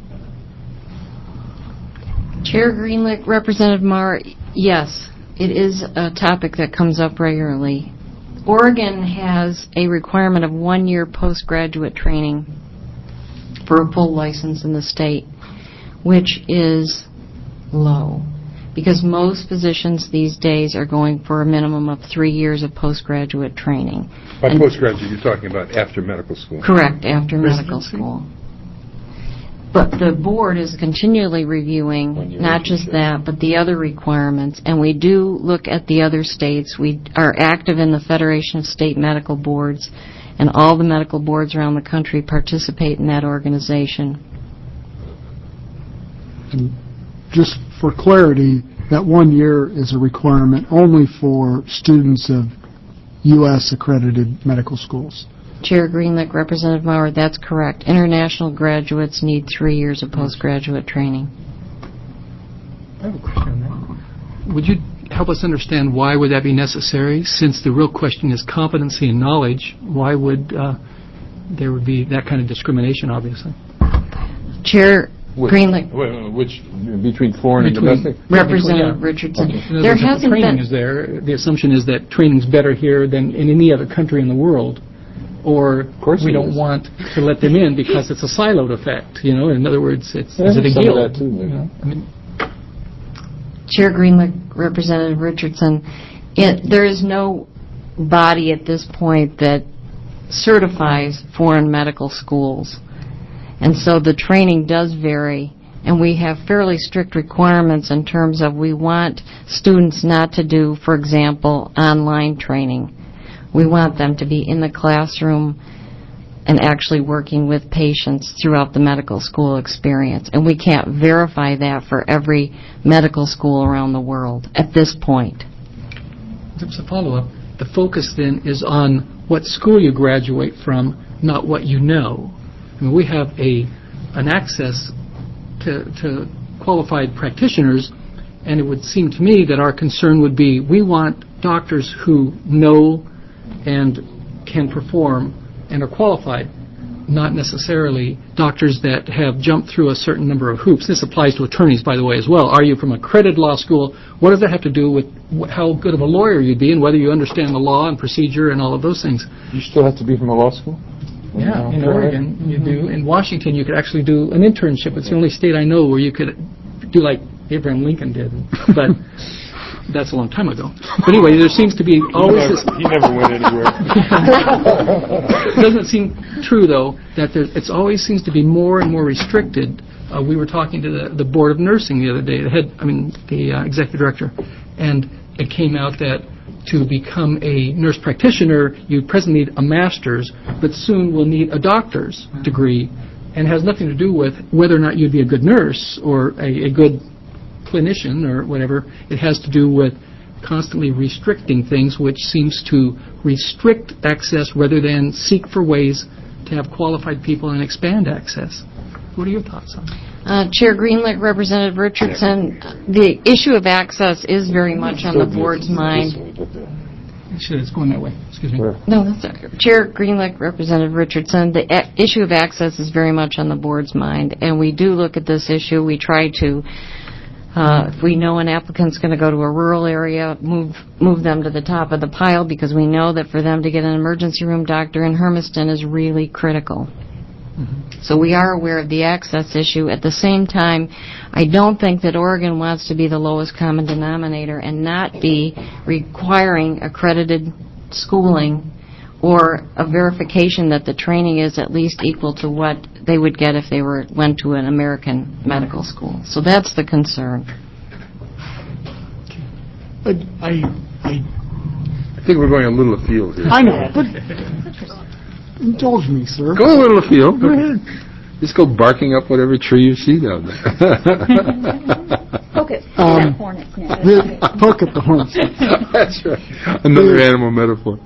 Chair Greenlick, Representative Marr, yes, it is a topic that comes up regularly. Oregon has a requirement of one year postgraduate training for a full license in the state, which is low, because most physicians these days are going for a minimum of three years of postgraduate training. By And postgraduate, you're talking about after medical school. correct, after medical school. But the board is continually reviewing not just that, but the other requirements, and we do look at the other states. We are active in the Federation of State Medical Boards, and all the medical boards around the country participate in that organization. And just for clarity, that one year is a requirement only for students of U S accredited medical schools. Chair Greenlick, Representative Maurer, that's correct. International graduates need three years of postgraduate training. I have a question on that. Would you help us understand why would that be necessary? Since the real question is competency and knowledge, why would uh, there would be that kind of discrimination, obviously? Chair Which, Greenlick. Which, between foreign and Between- domestic? Representative Yeah. Richardson. In other There words, if the hasn't training been... is there. The assumption is that training's better here than in any other country in the world. Or course we it don't is. want to let them in because it's a siloed effect. You know, in other words, it's, Yeah, it's a big some of deal. that too, maybe. You know, I mean, Chair Greenlick, Representative Richardson, it, there is no body at this point that certifies foreign medical schools. And so the training does vary, and we have fairly strict requirements in terms of we want students not to do, for example, online training. We want them to be in the classroom and actually working with patients throughout the medical school experience. And we can't verify that for every medical school around the world at this point. Just a follow-up. The focus then is on what school you graduate from, not what you know. I mean, we have a an access to, to qualified practitioners, and it would seem to me that our concern would be we want doctors who know and can perform and are qualified, not necessarily doctors that have jumped through a certain number of hoops. This applies to attorneys, by the way, as well. Are you from a accredited law school? What does that have to do with wh- how good of a lawyer you'd be and whether you understand the law and procedure and all of those things? You still have to be from a law school? Yeah, in Oregon you do. In Washington you could actually do an internship. It's the only state I know where you could do like Abraham Lincoln did. But that's a long time ago. But anyway, there seems to be always this... He never went anywhere. It doesn't seem true, though, that there, it always seems to be more and more restricted. Uh, we were talking to the, the Board of Nursing the other day, the head, I mean, the uh, executive director, and it came out that to become a nurse practitioner, you presently need a master's, but soon will need a doctor's degree, and it has nothing to do with whether or not you'd be a good nurse or a, a good clinician or whatever. It has to do with constantly restricting things, which seems to restrict access rather than seek for ways to have qualified people and expand access. What are your thoughts on that? Uh, Chair Greenlick, Representative Richardson, the issue of access is very much on the board's mind. Actually, it's going that way. Excuse me. No, that's all right. Chair Greenlick, Representative Richardson, the a- issue of access is very much on the board's mind, and we do look at this issue. We try to, uh, if we know an applicant's going to go to a rural area, move move them to the top of the pile, because we know that for them to get an emergency room doctor in Hermiston is really critical. So we are aware of the access issue. At the same time, I don't think that Oregon wants to be the lowest common denominator and not be requiring accredited schooling or a verification that the training is at least equal to what they would get if they were went to an American medical school. So that's the concern. I, I, I, I think we're going a little afield here. I know, but indulge me, sir. Go a little afield. Go ahead. Just go barking up whatever tree you see down there. Poke it. Um, That hornet's nest. The, poke at the horns. That's right. Another The- animal metaphor.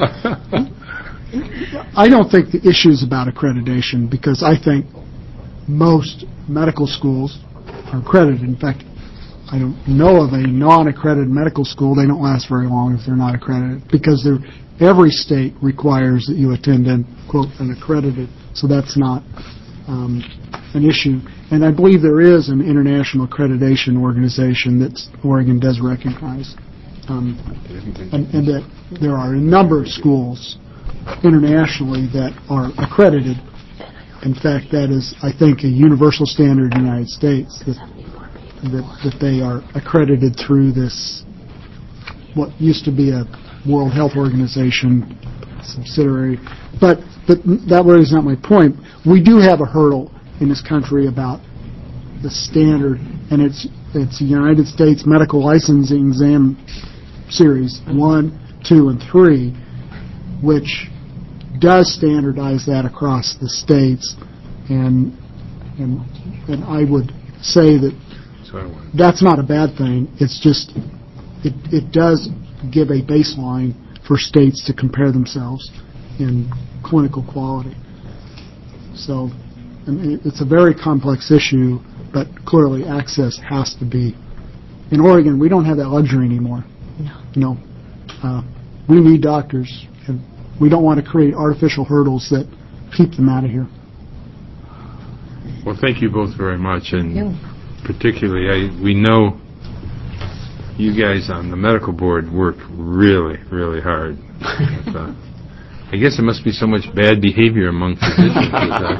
I don't think the issue is about accreditation, because I think most medical schools are accredited. In fact, I don't know of a non-accredited medical school. They don't last very long if they're not accredited, because they're, every state requires that you attend an, quote, an accredited, so that's not um, an issue. And I believe there is an international accreditation organization that Oregon does recognize, um, and, and that there are a number of schools internationally that are accredited. In fact, that is, I think, a universal standard in the United States, that, that, that they are accredited through this, what used to be a World Health Organization subsidiary. But, but that really is not my point. We do have a hurdle in this country about the standard, and it's it's the United States Medical Licensing Exam Series one, two, and three, which does standardize that across the states, and and and I would say that that's not a bad thing. It's just it it does give a baseline for states to compare themselves in clinical quality. So, I mean, it's a very complex issue, but clearly access has to be. In Oregon, we don't have that luxury anymore. No. You know, uh, we need doctors, and we don't want to create artificial hurdles that keep them out of here. Well, thank you both very much, and Yeah. particularly, I, we know you guys on the medical board work really, really hard. But, uh, I guess there must be so much bad behavior among physicians.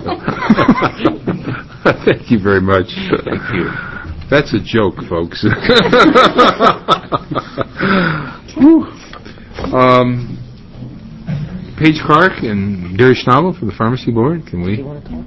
Thank you very much. Thank you. That's a joke, folks. um, Paige Clark and Gary Schnabel for the Pharmacy Board. Can we?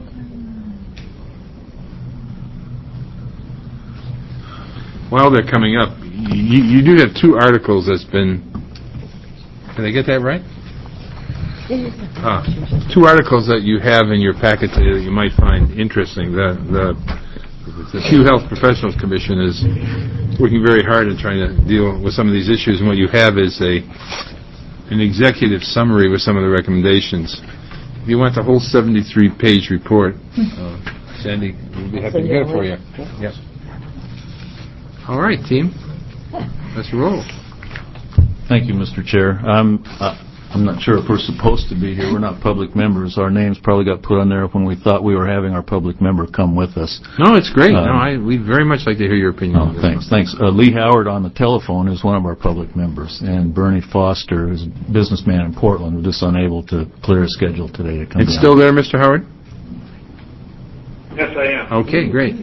While they're coming up, you, you do have two articles that's been. Did I get that right? Ah, two articles that you have in your packet today that you might find interesting. The the the Hugh Health Professionals Commission is working very hard in trying to deal with some of these issues, and what you have is a an executive summary with some of the recommendations. If you want the whole seventy-three page report, uh, Sandy, we'd be happy to get it for you. Yes. All right, team. Let's roll. Thank you, Mister Chair. I'm, uh, I'm not sure if we're supposed to be here. We're not public members. Our names probably got put on there when we thought we were having our public member come with us. No, it's great. Um, no, I, we'd very much like to hear your opinion Oh, on this. thanks. Thanks. Uh, Lee Howard on the telephone is one of our public members, and Bernie Foster, who's a businessman in Portland, was just unable to clear his schedule today to come It's down. still there, Mister Howard? Yes, I am. Okay, great.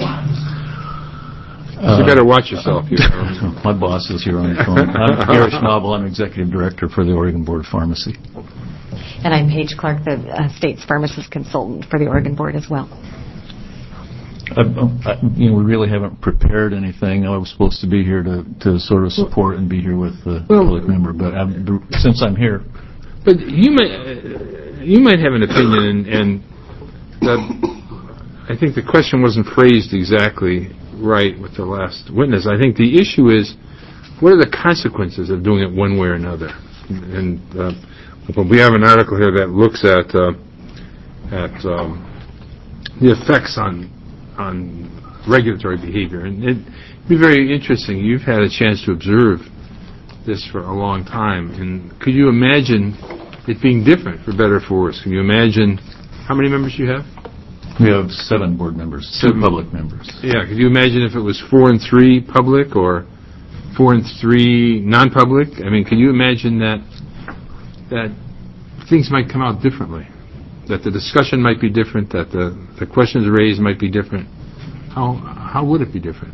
Uh, you better watch yourself. Here. My boss is here on the phone. I'm Gary Schnabel. I'm Executive Director for the Oregon Board of Pharmacy. And I'm Paige Clark, the uh, state's pharmacist consultant for the Oregon Board as well. I, I, you know, we really haven't prepared anything. I was supposed to be here to, to sort of support and be here with the well, public member, but I'm, since I'm here, but you might uh, you might have an opinion, and, and the, I think the question wasn't phrased exactly right with the last witness. I think the issue is what are the consequences of doing it one way or another? And uh, we have an article here that looks at uh, at um, the effects on on regulatory behavior, and it'd be very interesting. You've had a chance to observe this for a long time, and could you imagine it being different, for better or for worse? Can you imagine how many members you have? We have seven board members, two seven. Public members. Yeah, could you imagine if it was four and three public or four and three non-public? I mean, can you imagine that that things might come out differently, that the discussion might be different, that the, the questions raised might be different? How how would it be different?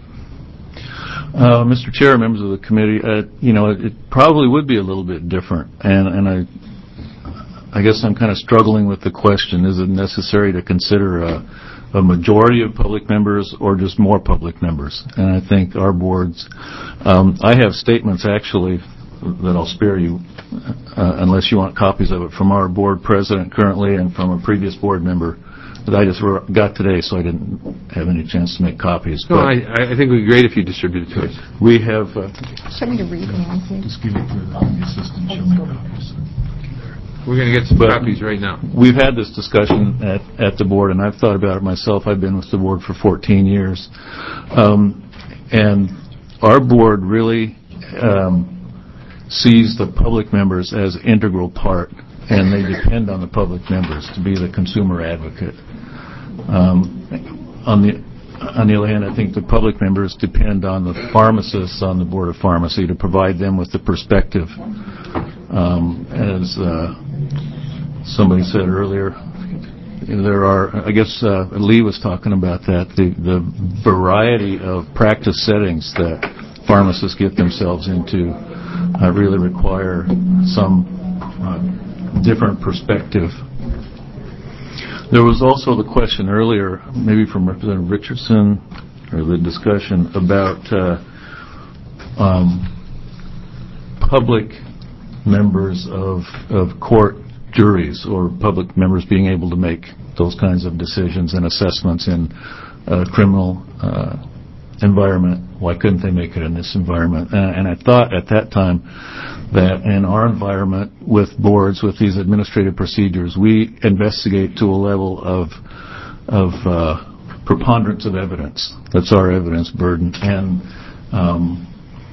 Uh, Mister Chair, members of the committee, uh, you know, it, it probably would be a little bit different, and and I. I guess I'm kind of struggling with the question, is it necessary to consider a, a majority of public members or just more public members? And I think our boards, um, I have statements actually that I'll spare you uh, unless you want copies of it, from our board president currently and from a previous board member that I just got today, so I didn't have any chance to make copies. No, I, I think it would be great if you distributed it to us. We have... Uh, Show me to read, Nancy. Just give it to the assistant. Show me copies. We're going to get some but copies right now. We've had this discussion at, at the board, and I've thought about it myself. I've been with the board for fourteen years. Um, and our board really um, sees the public members as an integral part, and they depend on the public members to be the consumer advocate. Um, on the on the other hand, I think the public members depend on the pharmacists on the Board of Pharmacy to provide them with the perspective. Um, as uh, somebody said earlier, there are, I guess uh, Lee was talking about that, the, the variety of practice settings that pharmacists get themselves into uh, really require some uh, different perspective. There was also the question earlier, maybe from Representative Richardson, or the discussion about uh, um, public members of, of court juries, or public members being able to make those kinds of decisions and assessments in a criminal uh, environment. Why couldn't they make it in this environment? Uh, and I thought at that time that in our environment with boards, with these administrative procedures, we investigate to a level of of uh, preponderance of evidence. That's our evidence burden. And um,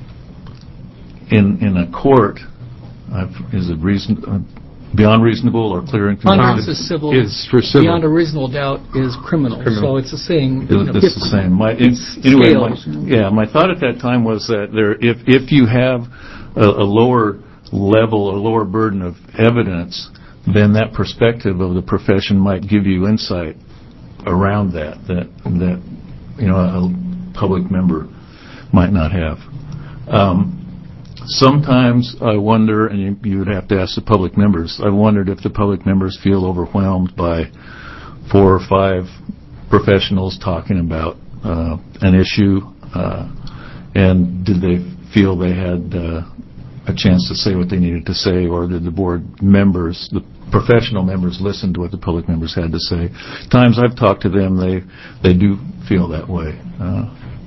in in a court, I've, is it reason, uh, beyond reasonable or clear and convincing? Is civil. Is for civil. Beyond a reasonable doubt is criminal. criminal. So it's the same. It, you know, it's the same. My, it, anyway, my, yeah, my thought at that time was that there, if if you have a, a lower level or lower burden of evidence, then that perspective of the profession might give you insight around that that that you know a public member might not have. Um, Sometimes I wonder, and you, you would have to ask the public members, I wondered if the public members feel overwhelmed by four or five professionals talking about uh, an issue, uh, and did they feel they had uh, a chance to say what they needed to say, or did the board members, the professional members, listen to what the public members had to say? Times I've talked to them, they, they do feel that way. Uh,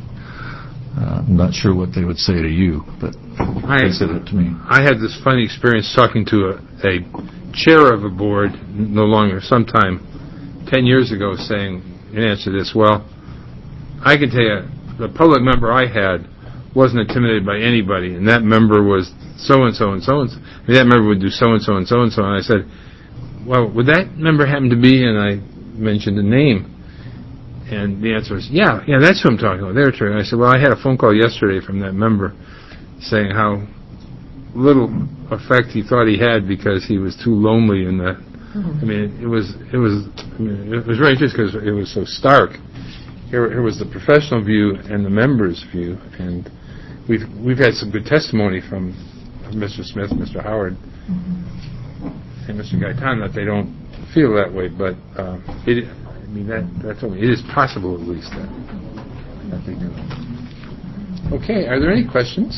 Uh, I'm not sure what they would say to you, but I, they said it to me. I had this funny experience talking to a, a chair of a board, no longer, sometime ten years ago, saying, in answer to this, well, I can tell you, the public member I had wasn't intimidated by anybody, and that member was so-and-so and so-and-so. I mean, that member would do so-and-so and so-and-so, and I said, well, would that member happen to be, and I mentioned a name. And the answer was, yeah, yeah, that's who I'm talking about. They're true. And I said, well, I had a phone call yesterday from that member saying how little effect he thought he had because he was too lonely in that. Mm-hmm. I mean, it was, it was, I mean, it was very interesting because it was so stark. Here, here was the professional view and the members' view, and we've we've had some good testimony from Mister Smith, Mister Howard, mm-hmm. and Mister Gaitan that they don't feel that way, but uh, it. I mean, that, that's only, it is possible at least that, that they do. Okay, are there any questions?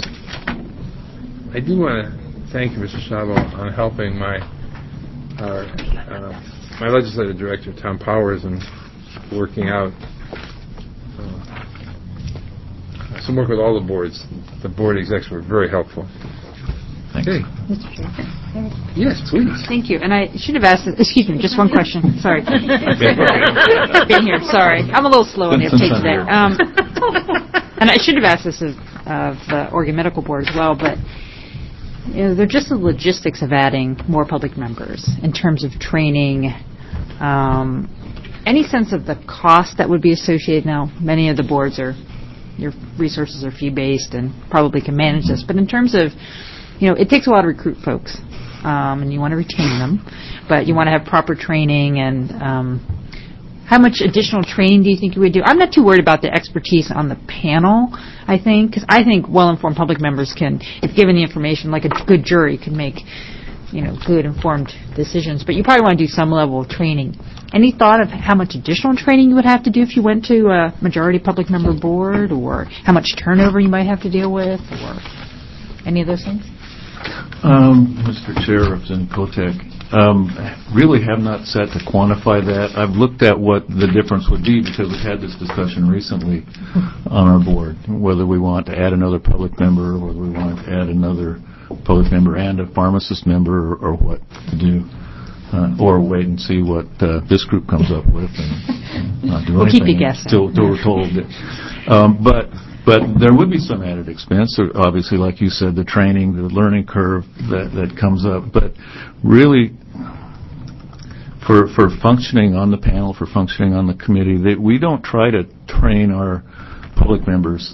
I do want to thank you, Mister Schnabel, on helping my uh, uh, my legislative director, Tom Powers, in working out uh, a some work with all the boards. The board execs were very helpful. Thanks. Okay. Mister Chair. Yes, please. Thank you. And I should have asked, excuse me, just one question. Sorry. Been here, sorry. I'm a little slow on the uptake today. Um, and I should have asked this of, of the Oregon Medical Board as well, but you know, they're just the logistics of adding more public members in terms of training. Um, any sense of the cost that would be associated? Now, many of the boards are, your resources are fee-based and probably can manage this, but in terms of, you know, it takes a while to recruit folks, um, and you want to retain them, but you want to have proper training. And um, how much additional training do you think you would do? I'm not too worried about the expertise on the panel, I think, because I think well-informed public members can, if given the information, like a good jury, can make, you know, good informed decisions. But you probably want to do some level of training. Any thought of how much additional training you would have to do if you went to a majority public member board, or how much turnover you might have to deal with, or any of those things? Um, Mister Chair, Representative Kotek, um, really have not set to quantify that. I've looked at what the difference would be because we've had this discussion recently on our board, whether we want to add another public member, or whether we want to add another public member and a pharmacist member, or, or what to do. Uh, or wait and see what uh, this group comes up with and not do we'll anything keep you guessing. until, until we're told. That, um, but but there would be some added expense. Or obviously, like you said, the training, the learning curve that, that comes up. But really, for for functioning on the panel, for functioning on the committee, that we don't try to train our public members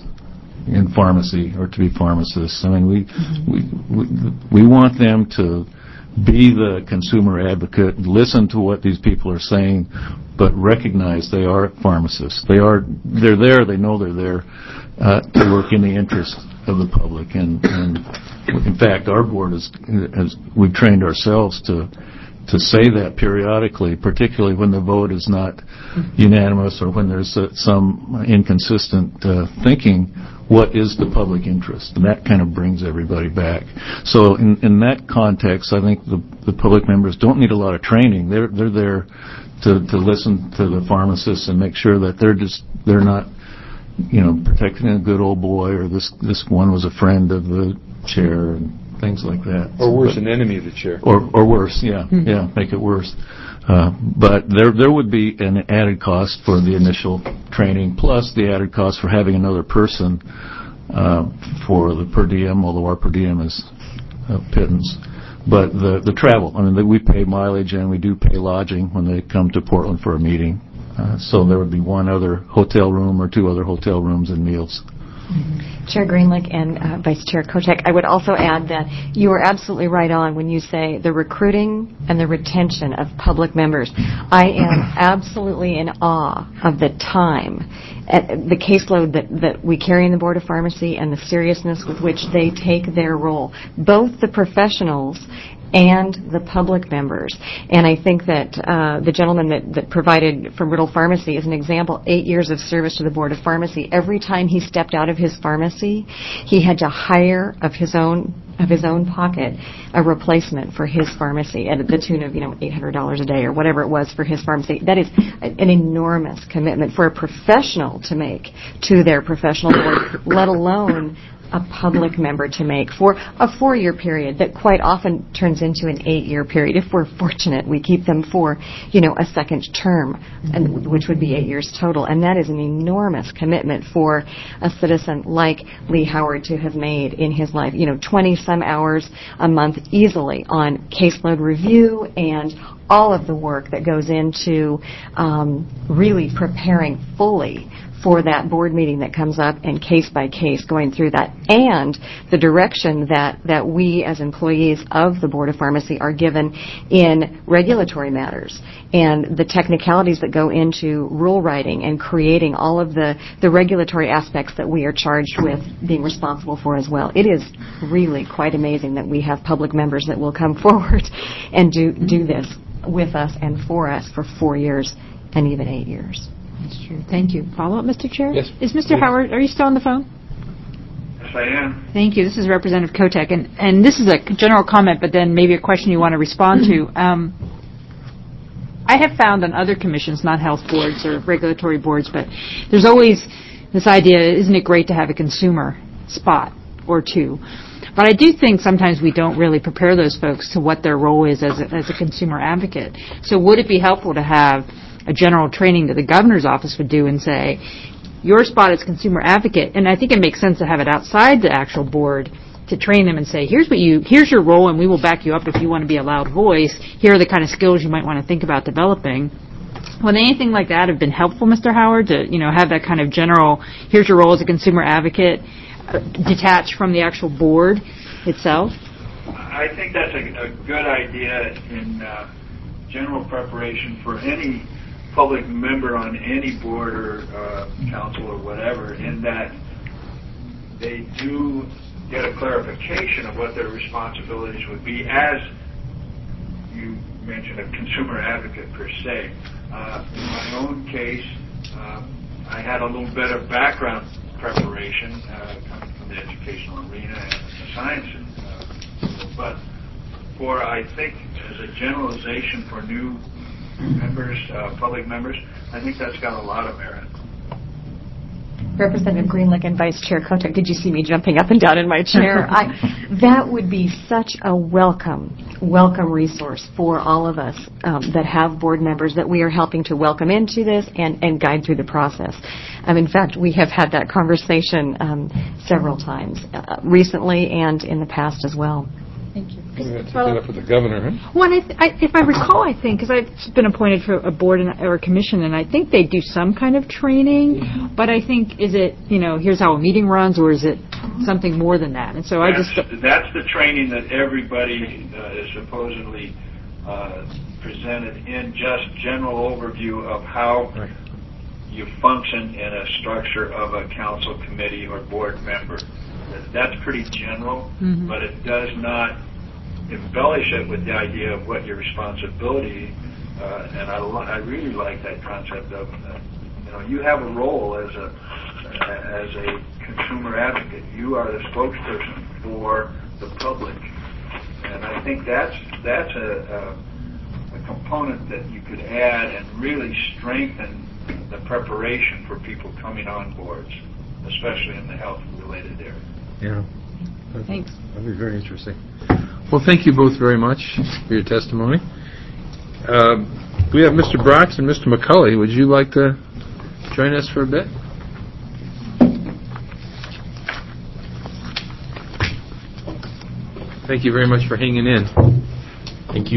in pharmacy or to be pharmacists. I mean, we mm-hmm. we, we we want them to be the consumer advocate, listen to what these people are saying, but recognize they are pharmacists. They are, they're there, they know they're there uh, to work in the interest of the public. And, and in fact, our board is, has, we've trained ourselves to to say that periodically, particularly when the vote is not unanimous or when there's uh, some inconsistent uh, thinking. What is the public interest? And that kind of brings everybody back. So in, in that context, I think the, the public members don't need a lot of training. They're they're there to, to listen to the pharmacists and make sure that they're just they're not, you know, protecting a good old boy, or this this one was a friend of the chair and things like that. Or worse, but, an enemy of the chair. Or or worse, yeah, mm-hmm. yeah, make it worse. Uh, but there there would be an added cost for the initial training, plus the added cost for having another person uh, for the per diem, although our per diem is uh, pittance. But the the travel, I mean, we pay mileage and we do pay lodging when they come to Portland for a meeting. Uh, so there would be one other hotel room or two other hotel rooms and meals. Mm-hmm. Chair Greenlick and uh, Vice Chair Kotek, I would also add that you are absolutely right on when you say the recruiting and the retention of public members. I am absolutely in awe of the time, at the caseload that, that we carry in the Board of Pharmacy and the seriousness with which they take their role, both the professionals and the public members. And I think that uh, the gentleman that, that provided from Riddle Pharmacy is an example, eight years of service to the Board of Pharmacy. Every time he stepped out of his pharmacy, he had to hire of his own of his own pocket a replacement for his pharmacy at the tune of, you know, eight hundred dollars a day or whatever it was for his pharmacy. That is an enormous commitment for a professional to make to their professional board, let alone a public member to make for a four-year period that quite often turns into an eight-year period. If we're fortunate, we keep them for, you know, a second term, and which would be eight years total. And that is an enormous commitment for a citizen like Lee Howard to have made in his life. You know, twenty-some hours a month easily on caseload review and all of the work that goes into um, really preparing fully for that board meeting that comes up and case by case going through that, and the direction that, that we as employees of the Board of Pharmacy are given in regulatory matters and the technicalities that go into rule writing and creating all of the, the regulatory aspects that we are charged with being responsible for as well. It is really quite amazing that we have public members that will come forward and do, do this with us and for us for four years and even eight years. That's true. Thank you. Follow-up, Mister Chair? Yes. Is Mister Yes. Howard, are you still on the phone? Yes, I am. Thank you. This is Representative Kotek, and, and this is a general comment, but then maybe a question you want to respond to. Um, I have found on other commissions, not health boards or regulatory boards, but there's always this idea, isn't it great to have a consumer spot or two? But I do think sometimes we don't really prepare those folks to what their role is as a, as a consumer advocate. So would it be helpful to have a general training that the governor's office would do and say, your spot is consumer advocate, and I think it makes sense to have it outside the actual board to train them and say, here's what you, here's your role, and we will back you up if you want to be a loud voice. Here are the kind of skills you might want to think about developing. Would anything like that have been helpful, Mister Howard, to, you know, have that kind of general, here's your role as a consumer advocate, uh, detached from the actual board itself? I think that's a, a good idea in uh, general preparation for any public member on any board or uh, council or whatever, in that they do get a clarification of what their responsibilities would be as, you mentioned, a consumer advocate per se. Uh, in my own case, uh, I had a little bit of background preparation uh, coming from the educational arena and the sciences, uh, but for, I think, as a generalization for new members, uh, public members, I think that's got a lot of merit. Representative Greenlick and Vice Chair Kotek, did you see me jumping up and down in my chair? I, that would be such a welcome, welcome resource for all of us um, that have board members that we are helping to welcome into this and, and guide through the process. Um, in fact, we have had that conversation um, several times, uh, recently and in the past as well. Thank you. We're going to take that up with the governor, huh? Well, I th- I, if I recall, I think, because I've been appointed for a board and, or a commission, and I think they do some kind of training, but I think, is it, you know, here's how a meeting runs, or is it something more than that? And so that's, I just... That's the training that everybody uh, is supposedly uh, presented in just general overview of how right. you function in a structure of a council, committee, or board member. That's pretty general, mm-hmm. but it does not embellish it with the idea of what your responsibility, uh, and I, I really like that concept of, uh, you know, you have a role as a as a consumer advocate. You are the spokesperson for the public, and I think that's that's a, a, a component that you could add and really strengthen the preparation for people coming on boards, especially in the health-related area. Yeah. Thanks. That'd be very interesting. Well, thank you both very much for your testimony. Uh, we have Mister Bratz and Mister McCulley. Would you like to join us for a bit? Thank you very much for hanging in. Thank you.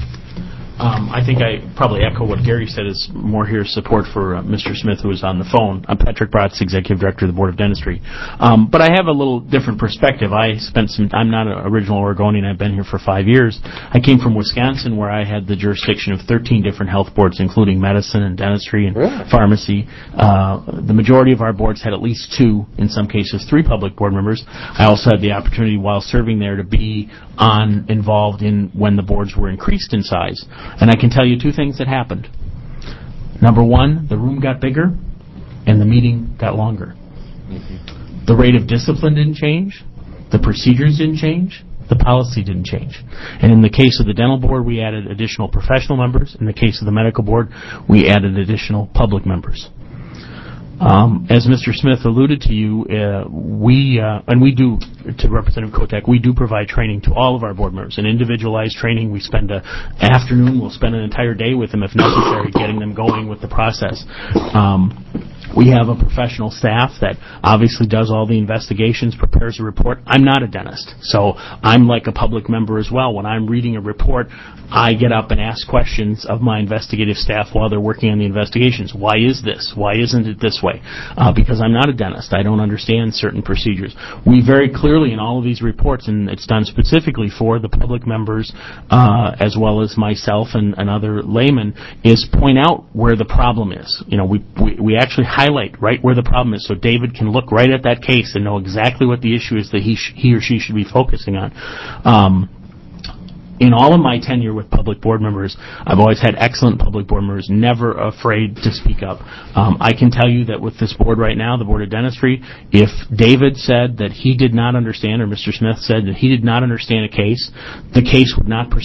Um, I think I probably echo what Gary said, is more here support for uh, Mister Smith, who is on the phone. I'm Patrick Bratz, Executive Director of the Board of Dentistry. Um, but I have a little different perspective. I spent some, I'm not an original Oregonian. I've been here for five years. I came from Wisconsin, where I had the jurisdiction of thirteen different health boards, including medicine and dentistry and really? pharmacy. Uh, the majority of our boards had at least two, in some cases three public board members. I also had the opportunity while serving there to be on involved in when the boards were increased in size. And I can tell you two things that happened. Number one, the room got bigger and the meeting got longer. Mm-hmm. The rate of discipline didn't change. The procedures didn't change. The policy didn't change. And in the case of the dental board, we added additional professional members. In the case of the medical board, we added additional public members. Um, as Mister Smith alluded to you, uh, we, uh, and we do, to Representative Kotek, we do provide training to all of our board members, an individualized training. We spend an afternoon, we'll spend an entire day with them if necessary, getting them going with the process. Um, we have a professional staff that obviously does all the investigations, prepares a report. I'm not a dentist, so I'm like a public member as well. When I'm reading a report, I get up and ask questions of my investigative staff while they're working on the investigations. Why is this? Why isn't it this way? Uh, because I'm not a dentist. I don't understand certain procedures. We very clearly in all of these reports, and it's done specifically for the public members uh, as well as myself and, and other laymen, is point out where the problem is. You know, we, we, we actually highlight right where the problem is so David can look right at that case and know exactly what the issue is that he, sh- he or she should be focusing on. Um, In all of my tenure with public board members, I've always had excellent public board members, never afraid to speak up. Um, I can tell you that with this board right now, the Board of Dentistry, if David said that he did not understand, or Mister Smith said that he did not understand a case, the case would not proceed.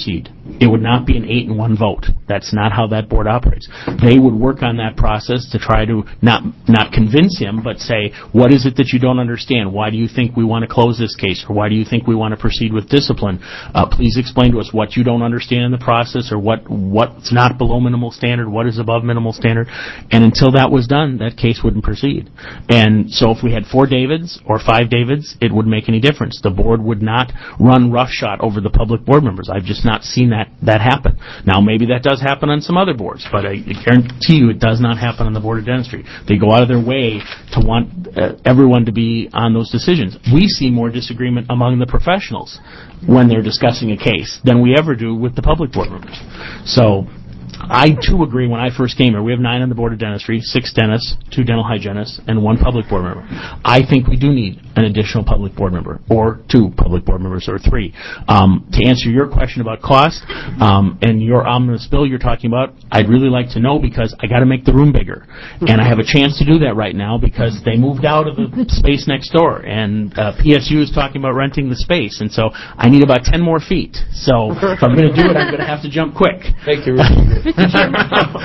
It would not be an eight and one vote. That's not how that board operates. They would work on that process to try to not not convince him, but say, what is it that you don't understand? Why do you think we want to close this case? Or why do you think we want to proceed with discipline? Uh, please explain to us what you don't understand in the process, or what what's not below minimal standard, what is above minimal standard. And until that was done, that case wouldn't proceed. And so if we had four Davids or five Davids, it wouldn't make any difference. The board would not run roughshod over the public board members. I've just not seen that that happen. Now, maybe that does happen on some other boards, but I guarantee you it does not happen on the Board of Dentistry. They go out of their way to want uh, everyone to be on those decisions. We see more disagreement among the professionals when they're discussing a case than we ever do with the public board members. So I, too, agree. When I first came here, we have nine on the Board of Dentistry, six dentists, two dental hygienists, and one public board member. I think we do need an additional public board member, or two public board members, or three. Um, to answer your question about cost, um, and your omnibus bill you're talking about, I'd really like to know, because I got to make the room bigger. And I have a chance to do that right now because they moved out of the space next door, and uh, P S U is talking about renting the space, and so I need about ten more feet. So if I'm going to do it, I'm going to have to jump quick. Thank you. Mister Chairman,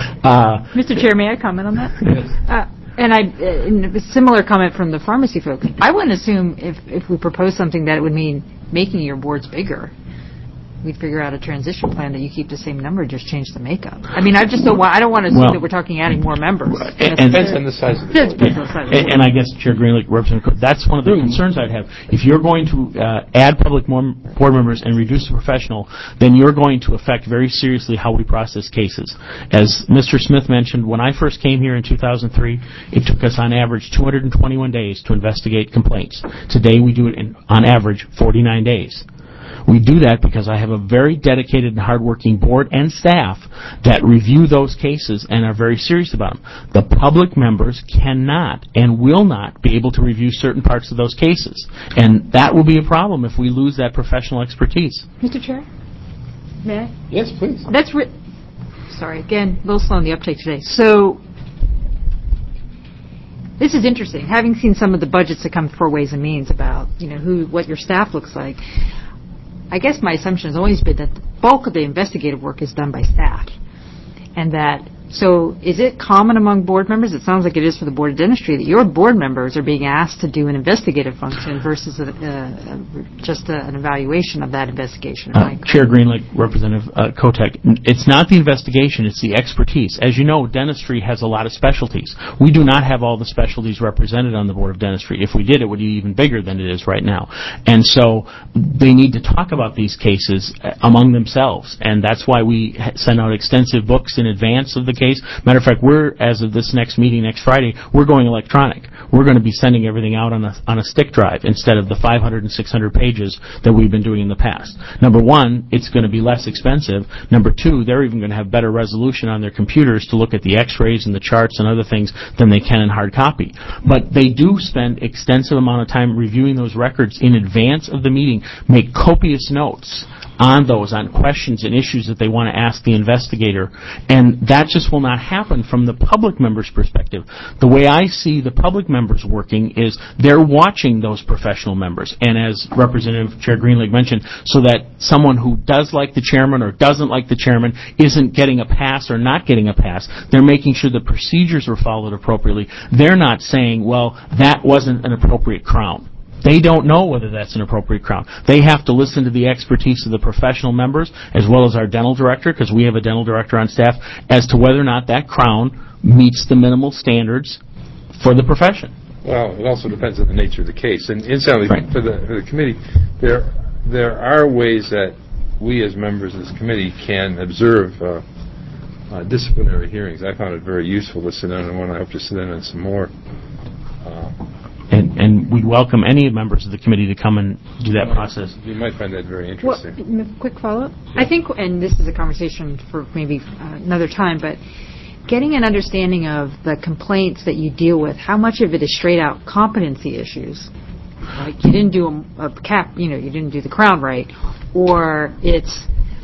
uh, Mister Chair, may I comment on that? Yes. Uh, and I, uh, in a similar comment from the pharmacy folks, I wouldn't assume if, if we propose something that it would mean making your boards bigger. We'd figure out a transition plan that you keep the same number, just change the makeup. I mean, I just don't want, I don't want to assume well, that we're talking adding more members. And, and, depends on the size of the It board. depends on the size of the board. And I guess, Chair Greenlee, Representative Cook, that's one of the concerns I'd have. If you're going to uh, add public mem- board members and reduce the professional, then you're going to affect very seriously how we process cases. As Mister Smith mentioned, when I first came here in two thousand three, it took us on average two hundred twenty-one days to investigate complaints. Today we do it in, on average, forty-nine days. We do that because I have a very dedicated and hardworking board and staff that review those cases and are very serious about them. The public members cannot and will not be able to review certain parts of those cases. And that will be a problem if we lose that professional expertise. Mister Chair, may I? Yes, please. That's ri- Sorry, again, a little slow on the uptake today. So, this is interesting. Having seen some of the budgets that come before Ways and Means about, you know, who, what your staff looks like, I guess my assumption has always been that the bulk of the investigative work is done by staff. And that, so is it common among board members, it sounds like it is for the Board of Dentistry, that your board members are being asked to do an investigative function versus a, uh, just a, an evaluation of that investigation? Uh, Chair Greenlee, Representative uh, Kotek, it's not the investigation, it's the expertise. As you know, dentistry has a lot of specialties. We do not have all the specialties represented on the Board of Dentistry. If we did, it would be even bigger than it is right now. And so they need to talk about these cases among themselves, and that's why we send out extensive books in advance of the case. Matter of fact, we're, as of this next meeting next Friday, we're going electronic. We're going to be sending everything out on a, on a stick drive instead of the five hundred and six hundred pages that we've been doing in the past. Number one, it's going to be less expensive. Number two, they're even going to have better resolution on their computers to look at the x-rays and the charts and other things than they can in hard copy. But they do spend extensive amount of time reviewing those records in advance of the meeting, make copious notes on those, on questions and issues that they want to ask the investigator. And that just will not happen from the public member's perspective. The way I see the public members working is they're watching those professional members. And as Representative Chair Greenlee mentioned, so that someone who does like the chairman or doesn't like the chairman isn't getting a pass or not getting a pass. They're making sure the procedures are followed appropriately. They're not saying, well, that wasn't an appropriate crown. They don't know whether that's an appropriate crown. They have to listen to the expertise of the professional members as well as our dental director, because we have a dental director on staff, as to whether or not that crown meets the minimal standards for the profession. Well, it also depends on the nature of the case. And incidentally, right. for, the, for the committee, there there are ways that we as members of this committee can observe uh, uh, disciplinary hearings. I found it very useful to sit in on one. I hope to sit in on some more. Uh, And, and we welcome any members of the committee to come and do that process. You might find that very Well, interesting. m- quick follow-up? I think, and this is a conversation for maybe uh, another time, but getting an understanding of the complaints that you deal with, how much of it is straight-out competency issues, like you didn't do a, a cap, you know, you didn't do the crown right, or it's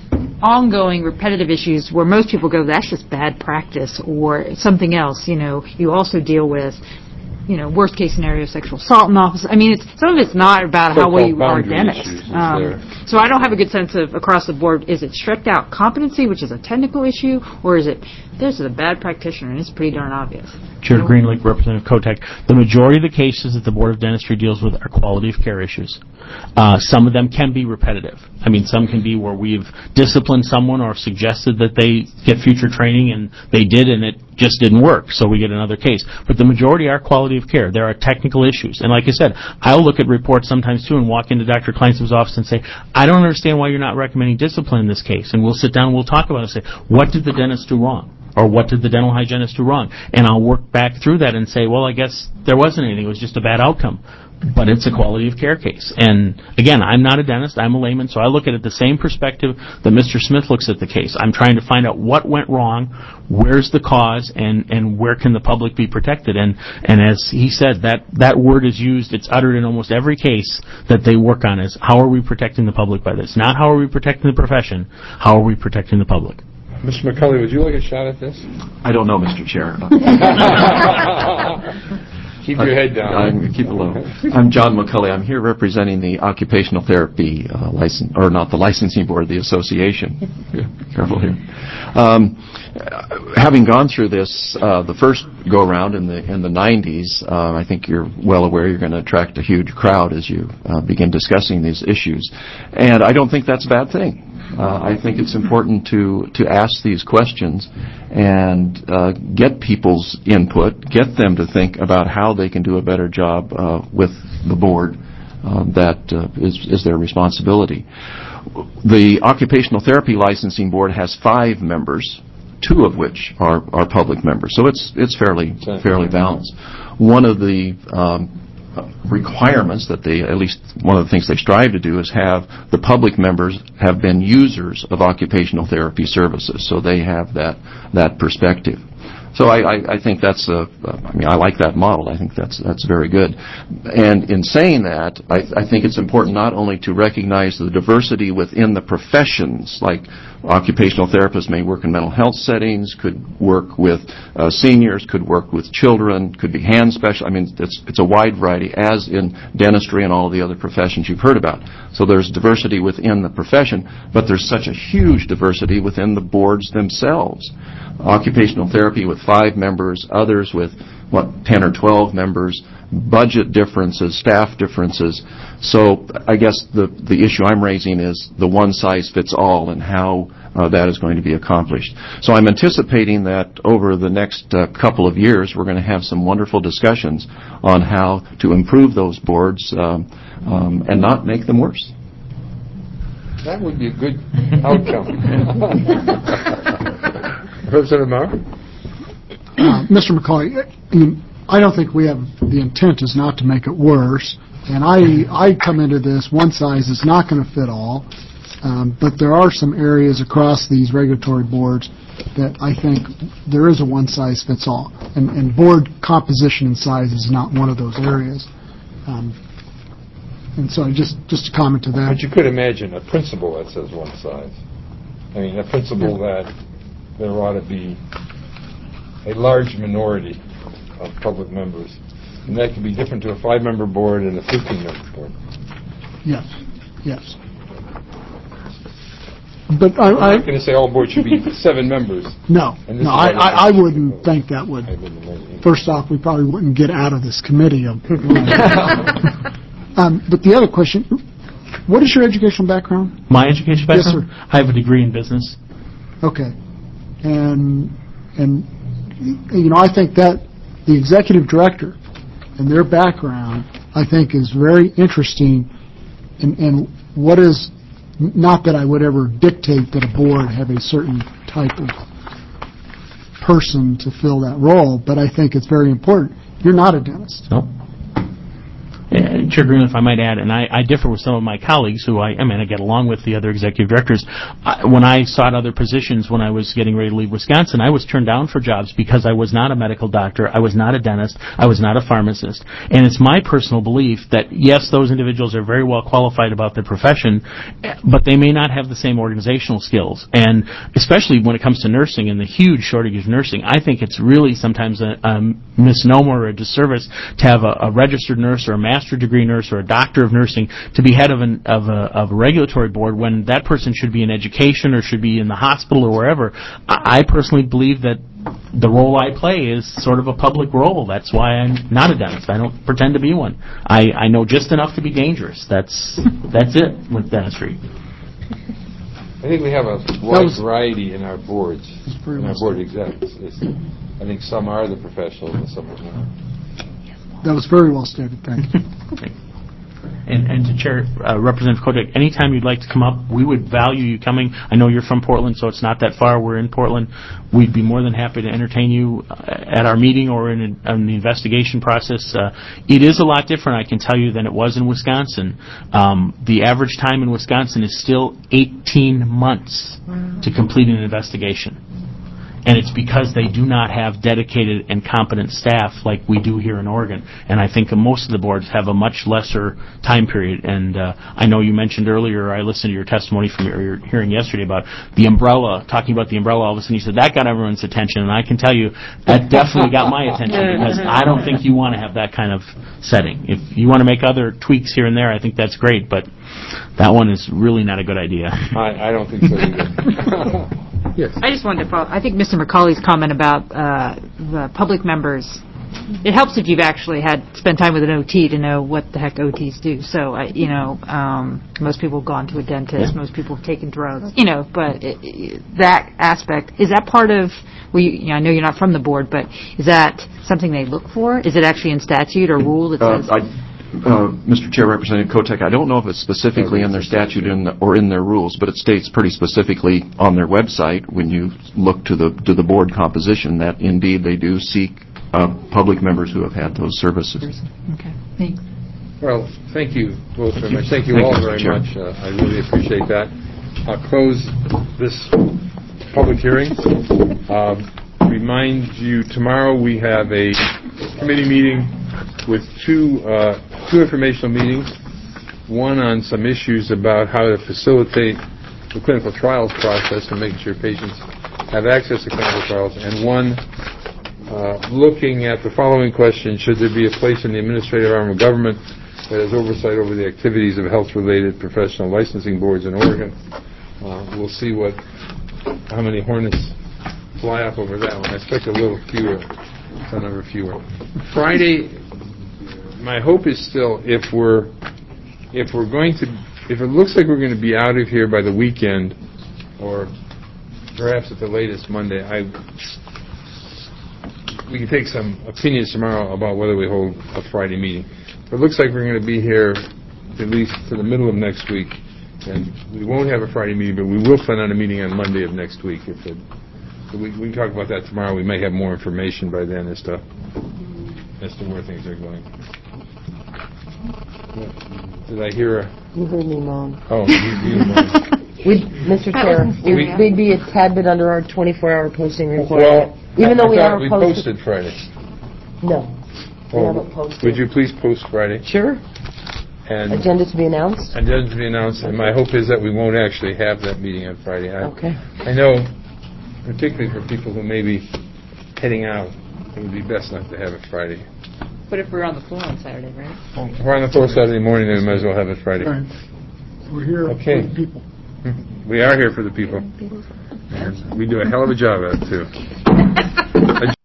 ongoing repetitive issues where most people go, that's just bad practice, or something else. You know, you also deal with you know, worst case scenario, sexual assault in the office. I mean, it's, some of it's not about how well you are a dentist. Um, so I don't have a good sense of across the board, is it stripped out competency, which is a technical issue, or is it, this is a bad practitioner, and it's pretty darn obvious. Chair Greenlee, Representative Kotek, the majority of the cases that the Board of Dentistry deals with are quality of care issues. Uh, some of them can be repetitive. I mean, some can be where we've disciplined someone or suggested that they get future training, and they did, and it just didn't work, so we get another case. But the majority are quality of care. There are technical issues. And like I said, I'll look at reports sometimes, too, and walk into Doctor Kleinsmith's office and say, I don't understand why you're not recommending discipline in this case. And we'll sit down and we'll talk about it and say, what did the dentist do wrong? Or what did the dental hygienist do wrong? And I'll work back through that and say, well, I guess there wasn't anything. It was just a bad outcome. But it's a quality of care case. And again, I'm not a dentist. I'm a layman, so I look at it the same perspective that Mister Smith looks at the case. I'm trying to find out what went wrong, where's the cause, and, and where can the public be protected. And, and as he said, that, that word is used, it's uttered in almost every case that they work on is, how are we protecting the public by this? Not how are we protecting the profession, how are we protecting the public? Mister McCulley, would you like a shot at this? I don't know, Mister Chair. Keep your head down. I'm, keep it low. I'm John McCulley. I'm here representing the Occupational Therapy uh, license, or not the licensing board, the association. Be careful here. Um, having gone through this, uh, the first go around in the in the nineties, uh, I think you're well aware you're going to attract a huge crowd as you uh, begin discussing these issues, and I don't think that's a bad thing. Uh, I think it's important to, to ask these questions and uh, get people's input, get them to think about how they can do a better job uh, with the board uh, that uh, is, is their responsibility. The Occupational Therapy Licensing Board has five members, two of which are, are public members, so it's it's fairly fairly balanced. One of the um, requirements that they, at least one of the things they strive to do, is have the public members have been users of occupational therapy services, so they have that that perspective. So I, I, I think that's a, I mean, I like that model. I think that's that's very good. And in saying that, I, I think it's important not only to recognize the diversity within the professions, like occupational therapists may work in mental health settings, could work with uh, seniors, could work with children, could be hand special. I mean, it's it's a wide variety, as in dentistry and all of the other professions you've heard about. So there's diversity within the profession, but there's such a huge diversity within the boards themselves. Occupational therapy with five members, others with, what, ten or twelve members, budget differences, staff differences. So I guess the, the issue I'm raising is the one-size-fits-all and how uh, that is going to be accomplished. So I'm anticipating that over the next uh, couple of years we're going to have some wonderful discussions on how to improve those boards um, um, and not make them worse. That would be a good outcome. Representative Maurer? Uh, Mister McCauley, I, mean, I don't think we have, the intent is not to make it worse, and I, I come into this, one size is not going to fit all, um, but there are some areas across these regulatory boards that I think there is a one-size-fits-all, and, and board composition and size is not one of those areas. Um, and so just, just to comment to that. But you could imagine a principle that says one size. I mean, a principle yeah. that there ought to be a large minority of public members. And that could be different to a five-member board and a fifteen-member board. Yes, yes. But I, I'm not going to say all boards should be seven members. No, no, I, I, I wouldn't think that would. First off, we probably wouldn't get out of this committee. Of, um, but the other question, what is your educational background? My education background? Yes, sir. I have a degree in business. Okay. And, and you know, I think that the executive director and their background, I think, is very interesting in, in what is, not that I would ever dictate that a board have a certain type of person to fill that role, but I think it's very important. You're not a dentist. No. Uh, Chair Green, if I might add, and I, I differ with some of my colleagues who I, I mean, I get along with the other executive directors. I, when I sought other positions when I was getting ready to leave Wisconsin, I was turned down for jobs because I was not a medical doctor, I was not a dentist, I was not a pharmacist. And it's my personal belief that, yes, those individuals are very well qualified about their profession, but they may not have the same organizational skills. And especially when it comes to nursing and the huge shortage of nursing, I think it's really sometimes a, a misnomer or a disservice to have a, a registered nurse or a master degree nurse or a doctor of nursing to be head of, an, of, a, of a regulatory board when that person should be in education or should be in the hospital or wherever. I, I personally believe that the role I play is sort of a public role. That's why I'm not a dentist. I don't pretend to be one. I, I know just enough to be dangerous. That's that's it with dentistry. I think we have a wide variety in our boards, in our board execs. It's, I think some are the professionals and some are not. That was very well stated. Thank you. And, and to Chair uh, Representative Kotek, anytime you'd like to come up, we would value you coming. I know you're from Portland, so it's not that far. We're in Portland. We'd be more than happy to entertain you at our meeting or in, a, in the investigation process. Uh, it is a lot different, I can tell you, than it was in Wisconsin. Um, the average time in Wisconsin is still eighteen months to complete an investigation. And it's because they do not have dedicated and competent staff like we do here in Oregon. And I think most of the boards have a much lesser time period. And uh, I know you mentioned earlier, I listened to your testimony from your, your hearing yesterday about the umbrella, talking about the umbrella. All of a sudden you said, that got everyone's attention. And I can tell you, that definitely got my attention because I don't think you want to have that kind of setting. If you want to make other tweaks here and there, I think that's great. But that one is really not a good idea. I, I don't think so either. Yes. I just wanted to follow. I think Mister McCauley's comment about uh, the public members, it helps if you've actually had spent time with an O T to know what the heck O Ts do. So, I, you know, um, most people have gone to a dentist, yeah. most people have taken drugs, you know, but it, it, that aspect, is that part of, well, you, you know, I know you're not from the board, but is that something they look for? Is it actually in statute or rule that uh, says... I, Uh, Mister Chair, Representative Kotek, I don't know if it's specifically in their statute in the, or in their rules, but it states pretty specifically on their website when you look to the to the board composition that indeed they do seek uh, public members who have had those services. Okay, thanks. Well, thank you both very much. Thank you thank all you, very Chair. much. Uh, I really appreciate that. I'll close this public hearing. Uh, remind you, tomorrow we have a committee meeting with two uh, two informational meetings, one on some issues about how to facilitate the clinical trials process and making sure patients have access to clinical trials, and one uh, looking at the following question: should there be a place in the administrative arm of government that has oversight over the activities of health-related professional licensing boards in Oregon? Uh, we'll see what how many hornets fly up over that one. I expect a little fewer, a number fewer. Friday. My hope is still, if we're if we're going to, if it looks like we're going to be out of here by the weekend, or perhaps at the latest Monday, I we can take some opinions tomorrow about whether we hold a Friday meeting. But it looks like we're going to be here at least to the middle of next week, and we won't have a Friday meeting, but we will plan on a meeting on Monday of next week. If it, so we, we can talk about that tomorrow. We may have more information by then as to as to where things are going. Did I hear a... You heard me moan. Oh, you, you moan. We'd, Mister Chair, we'd, we'd be a tad bit under our twenty-four hour posting requirement. Well, even I, though I we are we posted. posted Friday. No, we oh, haven't posted. Would you please post Friday? Sure. And agenda to be announced? Agenda to be announced, and my hope is that we won't actually have that meeting on Friday. I, okay. I know, particularly for people who may be heading out, it would be best not to have it Friday. But if we're on the floor on Saturday, right? If we're on the floor Saturday morning, then we might as well have it Friday. Right. We're here okay. for the people. We are here for the people. And we do a hell of a job at it, too.